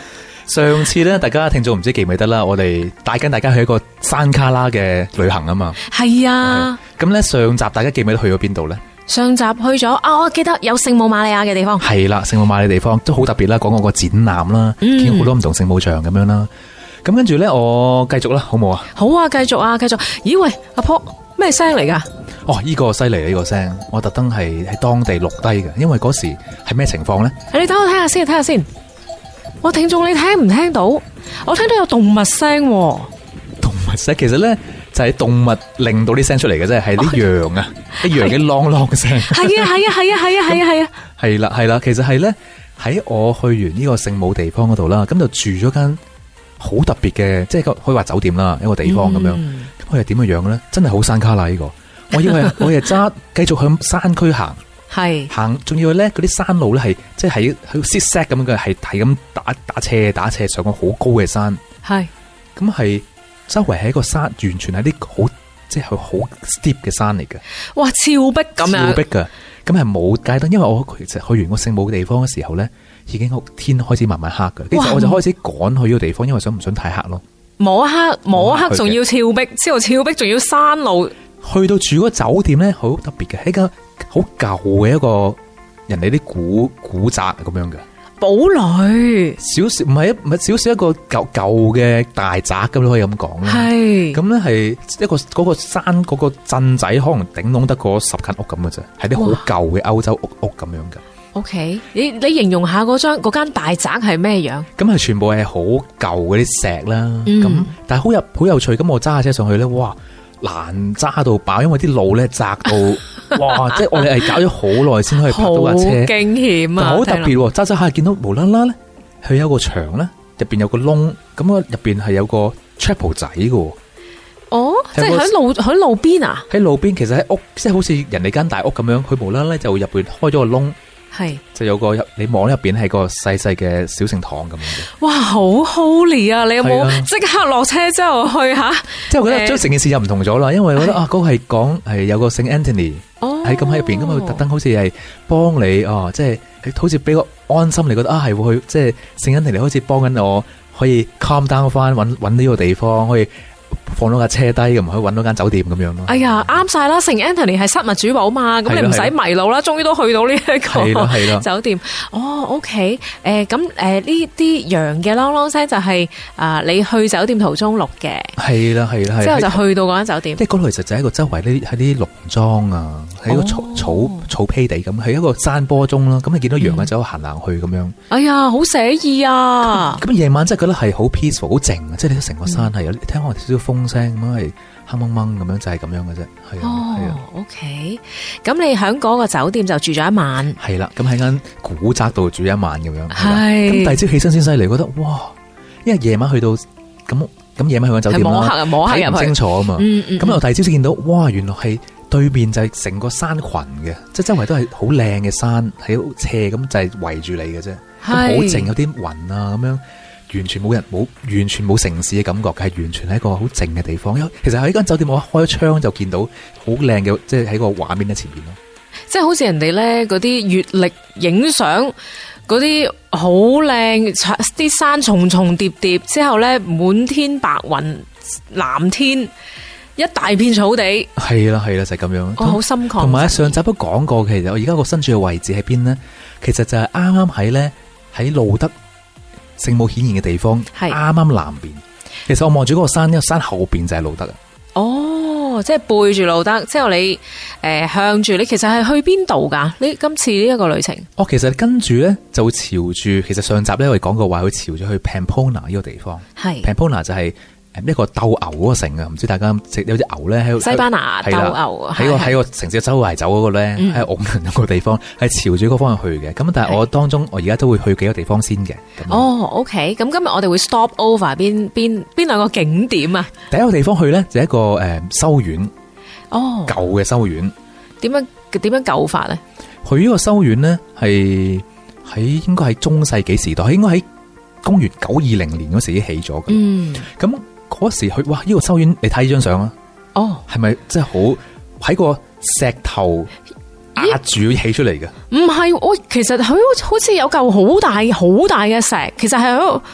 上次咧，大家聽眾唔知記唔記得啦，我哋帶緊大家去一個山卡拉嘅旅行啊嘛。 係啊。 咁咧上集大家記唔記得去咗邊度咧？ 上集去咗啊，我記得有聖母瑪利亞嘅地方。 係啦，聖母瑪利亞地方都好特別啦，講過個展覽啦， 嗯、 見好多唔同聖母像咁樣啦。咁跟住咧，我繼續啦，好冇啊？ 好啊，繼續啊，繼續。咦喂，阿婆咩聲嚟噶？ 哦，呢、這個犀利呢個聲，我特登係喺當地錄低嘅，因為嗰時係咩情況咧？ 你等我睇下先，睇下先。我聽眾你聽唔聽到？我聽到有動物聲。 動物聲其實咧就係、是、動物令到啲聲出嚟嘅啫，係啲羊啊，啲羊嘅啷啷聲。係啊，係啊，係啊，係啊，係啊，係啊。係啦，係啦，其實係咧喺我去完呢個聖母地方嗰度啦，咁就住咗間好特別嘅，即係個可以話酒店啦，一個地方咁樣。咁佢係點嘅樣咧？真係好山卡拉呢、這個。我以為我係揸繼續向山區行。係行，仲要咧嗰啲山路咧係即係喺喺 sit set 咁嘅，係係咁打打斜打斜上個好高嘅山。係咁係周圍係一個山，完全係啲好即係好 steep 嘅山嚟嘅。哇，超逼咁樣，超逼噶。咁係冇街燈，因為我其實去完個聖母嘅地方嘅時候咧，已經天開始慢慢黑噶。其實我就開始趕去呢個地方，因為想唔想太黑咯。摸黑摸黑仲要超逼，之後超逼仲要山路。去到住嗰個酒店咧，好特別嘅，係個好舊嘅一個人哋啲古古宅咁樣嘅堡壘，少少唔係一唔係少少一個舊舊嘅大宅咁都可以咁講啦。係咁咧，係一個嗰個山嗰個鎮仔，可能頂籠得個十間屋咁嘅啫，係啲好舊嘅歐洲屋屋咁樣嘅。OK，你你形容下嗰張嗰間大宅係咩樣？咁係全部係好舊嗰啲石啦，咁、嗯、但係好有好有趣。咁我揸下車上去咧，哇！難揸到爆，因為啲路咧窄到，哇！即係我哋係搞咗好耐先可以泊到架車，好驚險啊！好特別，揸揸下見到無啦啦咧，佢有個牆咧，入邊有個窿，咁啊入邊係有個 chapel 仔嘅。哦，即係喺路喺路邊啊？喺路邊，其實喺屋，即係好似人哋間大屋咁樣，佢無啦啦就入邊開咗個窿。係就有個入你望入邊係個細細嘅小聖堂咁樣嘅。哇，好 holy 啊！你有冇即刻落車之後去吓？即係我覺得將成件事又唔同咗啦，因為我覺得啊，嗰個係講係有個聖 Anthony 喺咁喺入邊，咁佢特登好似係幫你哦，即係好似俾個安心，你覺得啊係會去即係聖 Anthony 好似幫緊我，可以 calm down 翻，搵搵呢個地方可以。放到架車低咁，可以搵到間酒店咁樣咯。哎呀，啱晒啦！聖 Anthony 係失物主保嘛，咁你唔使迷路啦，終於都去到呢一個酒店。哦 ，OK，誒，咁誒呢啲羊嘅啷啷聲就係啊，你去酒店途中錄嘅。係啦，係啦，之後就去到嗰間酒店。即係嗰度其實就係一個周圍呢喺啲農莊啊，喺個草草草坯地咁，係一個山坡中啦。咁你見到羊啊，走行行去咁樣。哎呀，好寫意啊！咁夜晚真係覺得係好 peaceful，好靜啊！即係你成個山係有聽可能少少風聲咁樣，係黑掹掹咁樣，就係咁樣嘅啫。係啊，係啊。OK，咁你喺嗰個酒店就住咗一晚。係啦，咁喺間古宅度住一晚咁樣。係。咁第二朝起身先犀利，覺得哇！因為夜晚去到咁咁夜晚去間酒店啦，摸黑啊，摸黑入去，睇唔清楚啊嘛。嗯嗯。咁又第二朝先見到，哇！原來係對面就係成個山群嘅，即係周圍都係好靚嘅山，喺斜咁就係圍住你嘅啫。係。好靜，有啲雲啊咁樣。完全冇人，冇完全冇城市嘅感覺，係完全係一個好靜嘅地方。其實喺呢間酒店，我開咗窗就見到好靚嘅，即係喺個畫面喺前面咯。即係好似人哋咧嗰啲月曆影相，嗰啲好靚，啲山重重疊疊之後咧，滿天白雲，藍天，一大片草地。係啦係啦，就係、是、咁樣。我好心曠。同埋上集都講過，其實我而家個身處嘅位置喺邊呢？其實就係啱啱喺咧喺路德聖母顯現嘅地方，係啱啱南邊。其實我望住嗰個山，因為山後邊就係路德啊。哦，即係背住路德，之後你誒、呃、向住你，其實係去邊度噶？呢今次呢一個旅程，哦，其實跟住咧就會朝住，其實上集咧我哋講過話，會朝住去 Pamplona 呢個地方。係 Pamplona 就係、是。誒，一個鬥牛嗰個城啊，唔知大家食有隻牛咧喺西班牙鬥牛，喺個喺個城市周圍走嗰個咧，喺澳門嗰個地方係朝住嗰個方向去嘅。咁但係我當中我而家都會去幾個地方先嘅。哦 ，OK，咁今日我哋會 stop over 邊邊邊兩個景點啊？第一個地方去咧就係一個誒修院，哦，舊嘅修院。點樣點樣舊法咧？去呢個修院咧係喺應該係中世紀時代，應該喺公元九二零年嗰時已經起咗嘅。嗯，咁。嗰時去哇！呢、這個修院你睇呢張相啊，哦，係咪真係好喺個石頭壓住起出嚟嘅？唔係，我其實佢好似有嚿好大好大嘅石，其實係喺度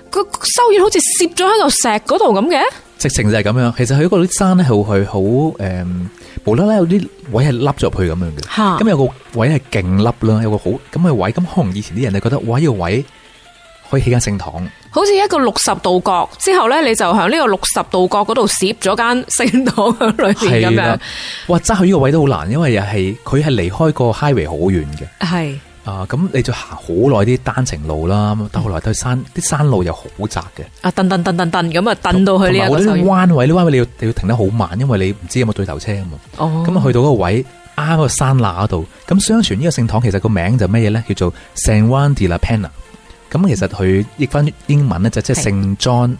個修院好似攝咗喺個石嗰度咁嘅， 直情就係咁樣。其實佢嗰啲山咧，係會好誒，無啦啦有啲位係凹咗入去咁樣嘅。咁有個位係勁凹啦，有個好咁嘅位。咁可能以前啲人就覺得，哇！呢個位可以起間聖堂， 好似一個六十度角。之後咧，你就響呢個六十度角嗰度攝咗間聖堂喺裏邊咁樣。哇！ 揸去呢個位都好難，因為又係佢係離開個 highway 好遠嘅。 係。 啊，咁你就行好耐啲單程路啦，但後來對山啲山路又好窄嘅。 啊，蹬蹬蹬蹬蹬咁啊，蹬到去呢一個修院。 彎位，呢彎位你要你要停得好慢，因為你唔知有冇對頭車啊嘛。哦。咁啊，去到嗰個位啱個山罅嗰度，咁相傳呢個聖堂其實個名就咩嘢咧？叫做 Saint Juan de la Pena。咁其實佢譯翻英文咧就即係聖 John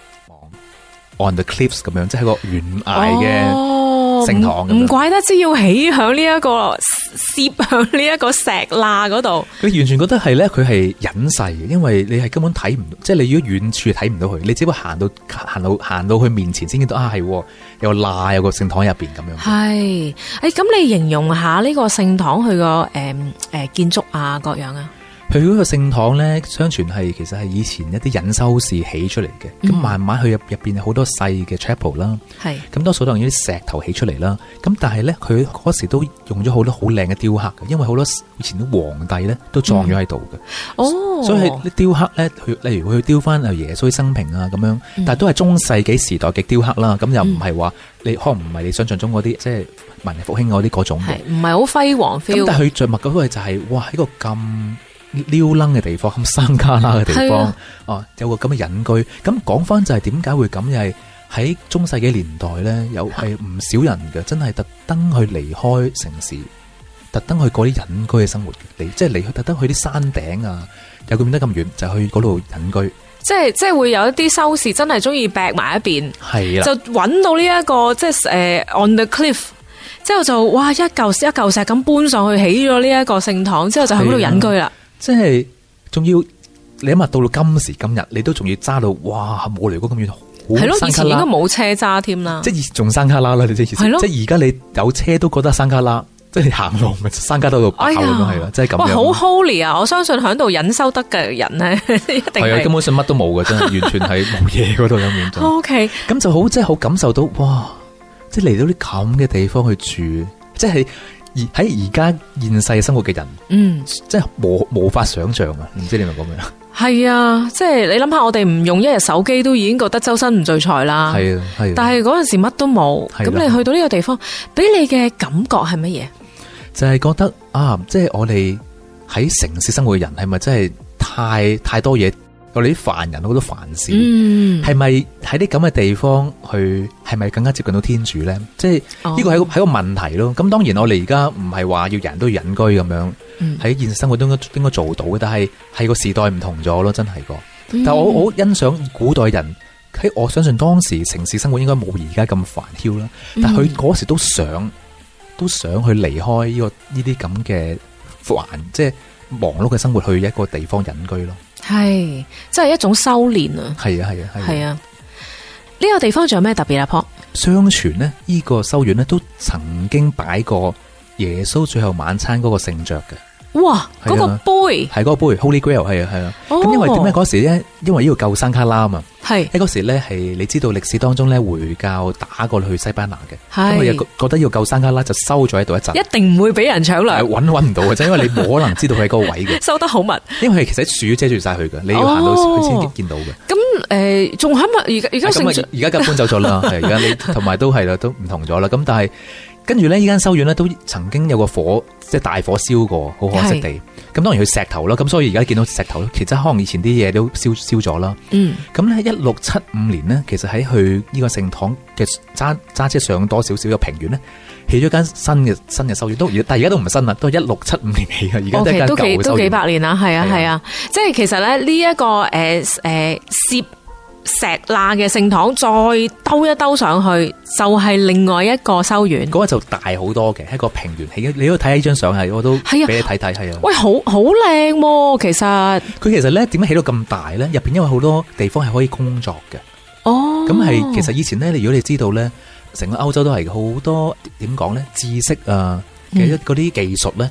on the Cliffs 咁樣，即係個懸崖嘅。哦聖堂唔怪得知要起響呢一個攝響呢一個石罅嗰度。 佢完全覺得係咧，佢係隱世嘅，因為你係根本睇唔到，即係你如果遠處睇唔到佢，你只會行到行到行到佢面前先見到啊，係有個罅，有個聖堂入邊咁樣。 係，誒咁你形容下呢個聖堂佢個誒誒建築啊各樣啊。 佢嗰個聖堂咧，相傳係其實係以前一啲隱修士起出嚟嘅，咁、嗯、慢慢去入入邊有好多細嘅 chapel 啦，係咁多數都用啲石頭起出嚟啦。咁但係咧，佢嗰時都用咗好多好靚嘅雕刻嘅，因為好多以前啲皇帝咧都葬咗喺度嘅。哦，所以啲雕刻咧，佢例如佢雕翻啊耶穌生平啊咁樣，但係都係中世紀時代嘅雕刻啦。咁又唔係話你可能唔係你想象中嗰啲即係文藝復興嗰啲嗰種嘅， 唔係好輝煌 feel。咁但係佢着墨嗰個就係、是、哇喺個咁撩楞嘅地方，咁山卡拉嘅地方，哦、啊，有個咁嘅隱居。咁講翻就係點解會咁？又係喺中世紀年代咧，有係唔少人嘅，真係特登去離開城市，特登去過啲隱居嘅生活嘅，嚟即係嚟去特登去啲山頂啊，有佢變得咁遠，就去嗰度隱居。 即係即係會有一啲修士真係中意劈埋一邊，係啦，就揾到呢、這、一個即係誒、呃、on the cliff。之後就哇一嚿一嚿石咁搬上去起咗呢一個聖堂，之後就喺嗰度隱居啦。 即係仲要你諗下到到今時今日，你都仲要揸到哇冇嚟過咁遠， 係咯，以前應該冇車揸添啦。 即係仲山卡拉啦，你即係係咯。即係而家你有車都覺得山卡拉，即係你行路咪山卡拉到爆咁係啦，即係咁樣。哇，好 holy 啊！我相信喺度隱修得嘅人咧，一定係根本上乜都冇嘅，真係完全係冇嘢嗰度咁樣。 O K，咁就好即係好感受到哇！即係嚟到啲咁嘅地方去住，即係。而喺而家現世生活嘅人，嗯，即係無無法想象啊！唔知你咪講咩啊？ 係啊，即係你諗下，我哋唔用一日手機都已經覺得周身唔聚財啦。係啊，係。但係嗰陣時乜都冇，咁你去到呢個地方，俾你嘅感覺係乜嘢？ 就係、是、覺得啊，即係我哋喺城市生活嘅人，係咪真係太太多嘢？我哋啲凡人好多凡事，係咪喺啲咁嘅地方去，係咪更加接近到天主咧？即係呢個係個係個問題咯。咁當然我哋而家唔係話要人都要隱居咁樣，喺、嗯、現實生活都應該應該做到嘅。但係係個時代唔同咗咯，真係個。嗯、但係我好欣賞古代人喺，我相信當時城市生活應該冇而家咁煩囂啦。但係佢嗰時都想都想去離開呢、這個呢啲咁嘅煩，即係忙碌嘅生活，去一個地方隱居咯。 係，即係一種修煉啊！ 係啊，係啊， 係啊！呢個地方仲有咩特別啊？坡相傳呢，呢個修院呢都曾經擺過耶穌最後晚餐嗰個聖爵嘅。 哇！嗰個杯係嗰個杯 Holy Grail 係啊係啊。咁因為點解嗰時咧？因為呢個救山卡拉啊嘛。係喺嗰時咧，係你知道歷史當中咧，回教打過去西班牙嘅，咁佢又覺得要救山卡拉，就收咗喺度一陣， 一定唔會俾人搶嚟， 搵搵唔到嘅，就因為你冇可能知道佢喺嗰個位嘅， 收得好密，因為其實樹遮住晒佢嘅，你要行到佢先見到嘅。 咁誒，仲喺咪而家而家而家搬走咗啦，係而家你同埋都係啦，都唔同咗啦。咁但係跟住咧，呢間修院咧都曾經有個火，即係大火燒過，好可惜地。咁當然佢石頭啦，咁所以而家見到石頭，其實可能以前啲嘢都燒燒咗啦。嗯，咁咧一六七五年呢，其實喺去呢個聖堂嘅揸揸車上多少少嘅平原呢，起咗間新嘅新嘅修院，都但係而家都唔係新啦，都係一六七五年起嘅，而家都係間舊嘅修院， 都幾百年啦，係啊係啊，即係其實咧呢一個誒誒攝石罅嘅聖堂，再兜一兜上去就係另外一個修院， 嗰個就大好多嘅，係個平原起嘅。你都睇下呢張相係，我都俾你睇睇係啊。 喂，好好靚喎，其實佢其實咧點解起到咁大咧？入邊因為好多地方係可以工作嘅。哦，咁係其實以前咧，你如果你知道咧，成個歐洲都係好多點講咧，知識啊嘅嗰啲技術咧。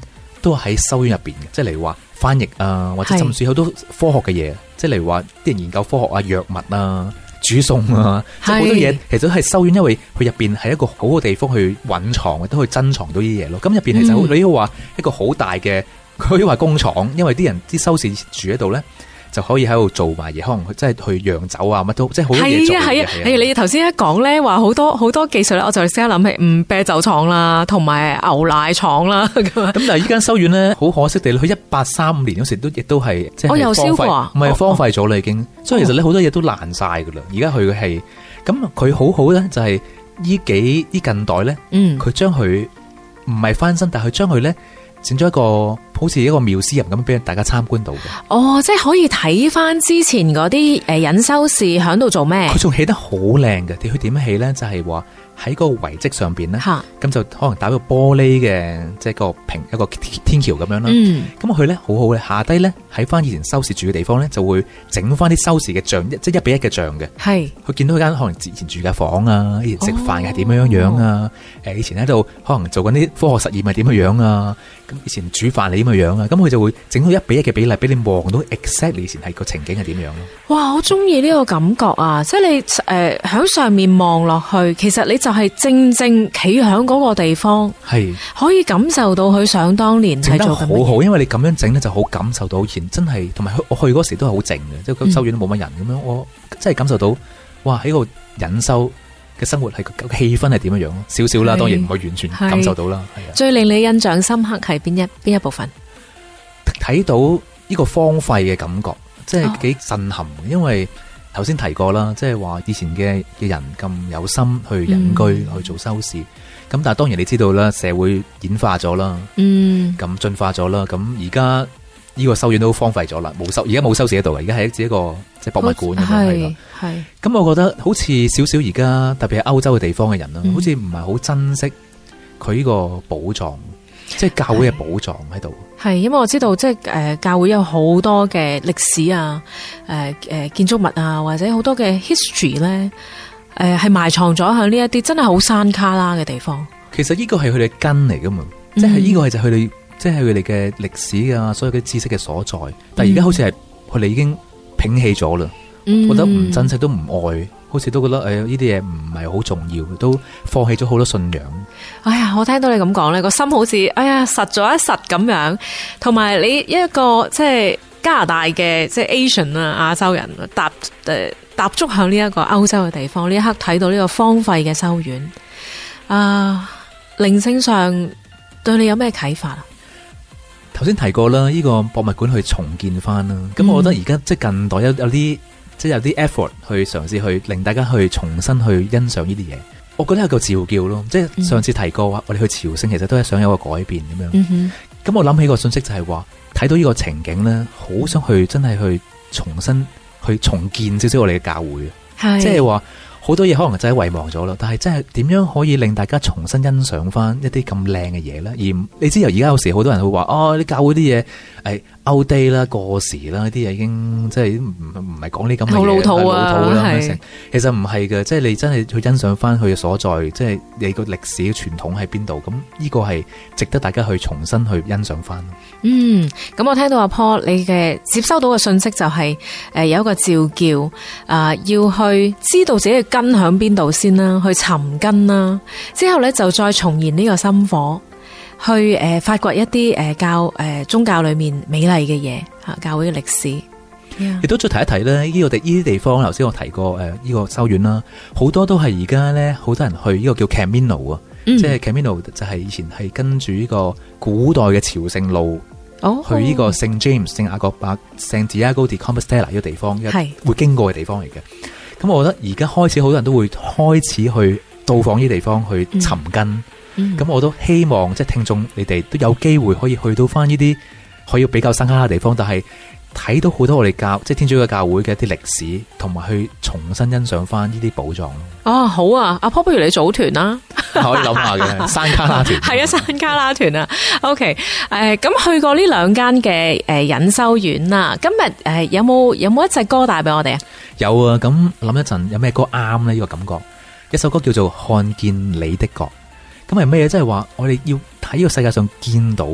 都喺修院入邊嘅，即係例如話翻譯啊，或者甚至好多科學嘅嘢，即係例如話啲人研究科學啊、藥物啊、煮餸啊，即係好多嘢，其實都係修院，因為佢入邊係一個好嘅地方去蘊藏，或者去珍藏到呢啲嘢咯。咁入邊其實你可以話一個好大嘅，佢可以話工廠，因為啲人啲修士住喺度咧，就可以喺度做埋嘢，可能即係去釀酒啊，乜都即係好多嘢做嘅。係啊係啊，誒你頭先一講咧，話好多好多技術咧，我就即刻諗起嗯啤酒廠啦，同埋牛奶廠啦咁。咁但係依間修院咧，好可惜地，佢一八三五年嗰時都亦都係即係荒廢，我又燒過啊，唔係荒廢咗啦已經。所以其實咧好多嘢都爛晒噶啦。而家佢嘅係咁，佢好好咧，就係依幾依近代咧，嗯，佢將佢唔係翻新，但係佢將佢咧整咗一個好似一個廟司人咁俾大家參觀到嘅。哦，即係可以睇翻之前嗰啲誒隱修士喺度做咩？佢仲起得好靚嘅，佢點起咧？就係話喺個遺跡上邊咧，咁就可能打個玻璃嘅，即係個平一個天橋咁樣啦。咁佢咧好好咧，下低咧喺翻以前修士住嘅地方咧，就會整翻啲修士嘅像，即係一比一嘅像嘅。係佢見到佢間可能以前住嘅房啊，以前食飯係點樣樣啊？誒、哦，以前喺度可能做緊啲科學實驗係點樣樣啊？咁以前煮飯係點樣樣啊？咁佢就會整到一比一嘅比例俾你望到 exactly 以前係個情景係點樣咯。哇，我中意呢個感覺啊！即係你誒喺、呃、上面望落去，其實你就係正正企喺嗰個地方，係可以感受到佢想當年係做緊乜嘢。整得好好，因為你咁樣整咧就好感受到以前真係，同埋我去嗰時都係好靜嘅，即係個修院都冇乜人咁樣，我真係感受到哇喺個隱修嘅生活係個氣氛係點樣樣咯，少少啦，當然唔會完全感受到啦。係啊，最令你印象深刻係邊一邊一部分？睇到呢個荒廢嘅感覺，即係幾震撼。哦、因為頭先提過啦，即係話以前嘅嘅人咁有心去隱居、嗯、去做修士，咁但係當然你知道啦，社會演化咗啦，嗯，咁進化咗啦，咁而家呢個修院都荒廢咗啦，冇修，而家冇修士喺度，而家係一個即係博物館咁樣係咯，係。咁我覺得好似少少而家特別係歐洲嘅地方嘅人啦，嗯、好似唔係好珍惜佢呢個寶藏，即係教會嘅寶藏喺度。係，因為我知道即係誒教會有好多嘅歷史啊，誒、呃、誒建築物啊，或者好多嘅 history 咧，誒係埋藏咗喺呢一啲真係好山卡拉嘅地方。其實呢個係佢哋根嚟噶嘛，嗯、即係呢個係就佢哋。即係佢哋嘅歷史啊，所有嘅知識嘅所在，但係而家好似係佢哋已經摒棄咗啦，嗯、覺得唔珍惜都唔愛，好似都覺得誒呢啲嘢唔係好重要，都放棄咗好多信仰。哎呀，我聽到你咁講咧，個心好似哎呀實咗一實咁樣。同埋你一個即係加拿大嘅即係 Asian 啊亞洲人踏誒踏足向呢一個歐洲嘅地方，呢一刻睇到呢個荒廢嘅修院啊，靈性上對你有咩啟發啊？頭先提過啦，呢個博物館去重建翻啦，咁、嗯、我覺得而家即係近代有有啲即係有啲 effort 去嘗試去令大家去重新去欣賞呢啲嘢，我覺得有個召叫咯，即係上次提過話，我哋去朝聖其實都係想有個改變咁樣。咁、嗯、我諗起個信息就係話，睇到呢個情景咧，好想去真係去重新去重建少少我哋嘅教會，即係話。好多嘢可能真係遺忘咗啦，但係真係點樣可以令大家重新欣賞翻一啲咁靚嘅嘢咧？而你知由而家有時好多人會話哦，啲教會啲嘢係 outdate 啦、過時啦，啲嘢已經即係唔唔係講呢咁嘅嘢，好老土啊，老土啦。其實唔係嘅，即係你真係去欣賞翻佢嘅所在，即係你個歷史嘅傳統喺邊度？咁呢個係值得大家去重新去欣賞翻。嗯，咁我聽到阿 Paul 你嘅接收到嘅信息就係、是、誒、呃、有一個召叫啊、呃，要去知道自己嘅根響邊度先啦，去尋根啦，之後咧就再重燃呢個心火，去誒、呃、發掘一啲誒、呃、教誒、呃、宗教裏面美麗嘅嘢吓，教會嘅歷史。亦都再提一提咧，呢個地呢啲地方，頭先我提過誒，呢、呃、個修院啦，好多都係而家咧，好多人去呢個叫 Camino 啊、嗯，即係 Camino 就係以前係跟住呢個古代嘅朝聖路。Oh, 去呢個聖 James 聖雅各伯聖 Diego de Compostela 呢個地方，係會經過嘅地方嚟嘅。咁我覺得而家開始好多人都會開始去到訪呢啲地方去尋根。咁、嗯嗯、我都希望即係聽眾你哋都有機會可以去到翻呢啲可以比較深刻嘅地方，但係睇到好多我哋教即係天主嘅教會嘅一啲歷史，同埋去重新欣賞翻呢啲寶藏咯。哦，好啊，阿 Paul 不如你組團啦，可以諗下嘅山卡拉團，係啊，山卡拉團啊。OK，誒、呃，咁去過呢兩間嘅誒隱修院啦，今日誒、呃、有冇有冇一隻歌帶俾我哋啊？有啊，咁諗一陣有咩歌啱呢？呢、這個感覺，一首歌叫做《看見你的角》，咁係咩嘢？即係話我哋要喺呢個世界上見到。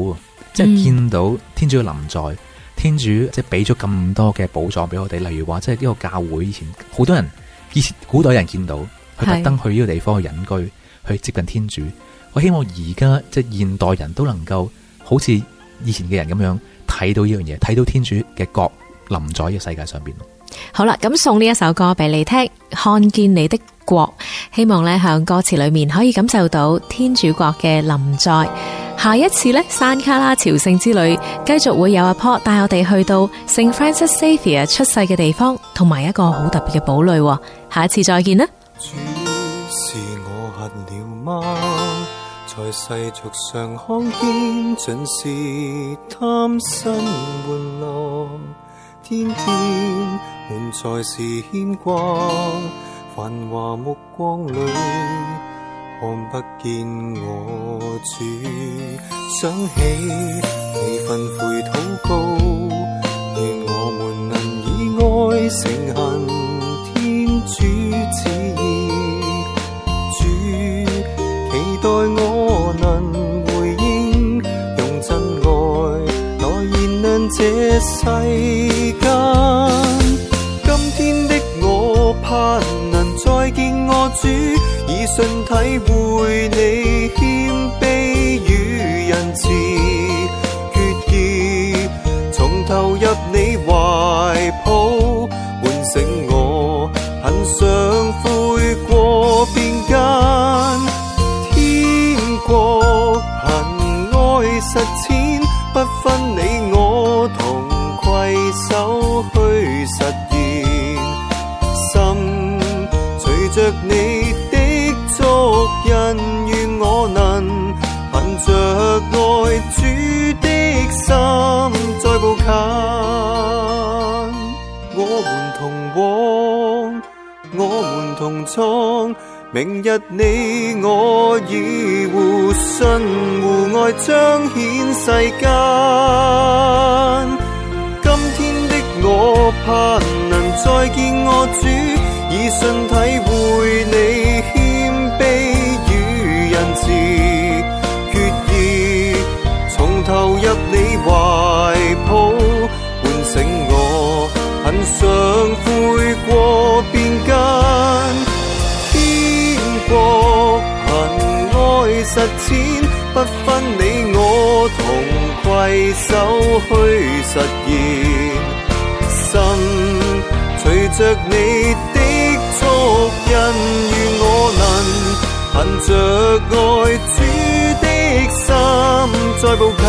即係見到天主嘅臨在，天主即係俾咗咁多嘅寶藏俾我哋。例如話，即係呢個教會以前好多人，以前古代人見到，佢特登去呢個地方去隱居，去接近天主。我希望而家即係現代人都能夠好似以前嘅人咁樣睇到呢樣嘢，睇到天主嘅國臨在呢個世界上邊。 好啦，咁送呢一首歌俾你聽，看見你的國，希望咧向歌詞裏面可以感受到天主國嘅臨在。下一次咧山卡拉朝聖之旅，繼續會有阿 Paul 帶我哋去到聖 Francis Xavier 出世嘅地方，同埋一個好特別嘅堡壘。下一次再見啦！ 主是我瞎了嗎？在世俗上看見盡是貪新玩樂，天天滿載是牽掛，繁華目光裏看不見我主。想起你訓誨禱告，願我們能以愛誠行天主旨意。主期待我能回應，用真愛來燃亮這世間。今天的我盼能再見我主，以信體會你謙卑與仁慈，決意重投入你懷抱，喚醒我很想悔過變間。天國憑愛實踐，不分你我同攜手去實現。心隨着你的足印，願我能憑着愛主的心再步近。我們同往，我們同創，明日你我以互信互愛彰顯世間。今天的我盼能再見我主，以信體會你謙卑與仁慈，決意重投入你懷抱，喚醒我很想悔過變間。天國憑愛實踐，不分你我同攜手去實現。心隨着你的足印，願我能憑着愛主的心再步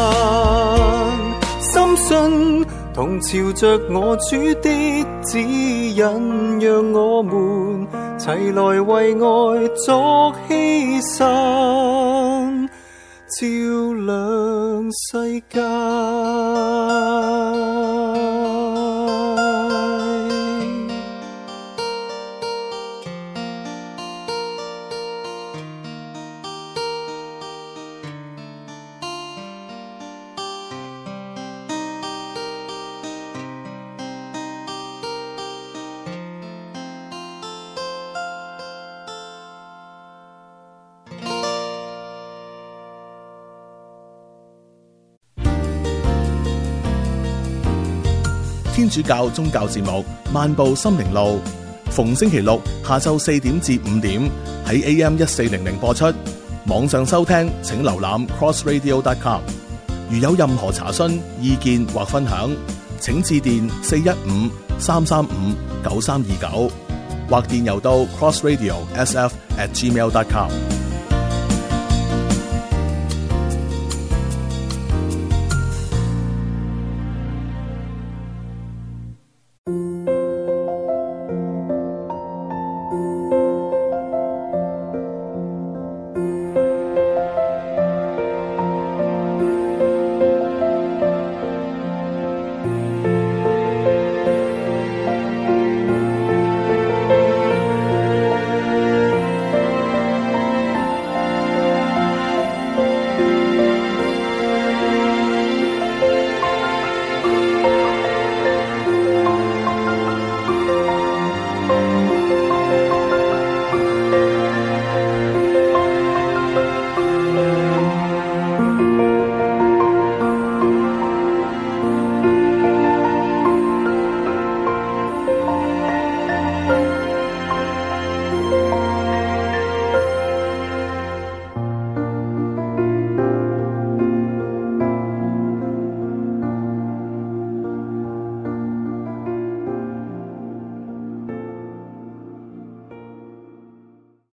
近。深信同朝着我主的指引，讓我們齊來為愛作犧牲，照亮世界。 天主教宗教節目《漫步心靈路》，逢星期六下晝四點至五點喺 A M 一四零零播出。網上收聽請瀏覽 cross radio dot com。如有任何查詢、意見或分享，請致電四一五三三五九三二九，或電郵到 cross radio s f at gmail dot com。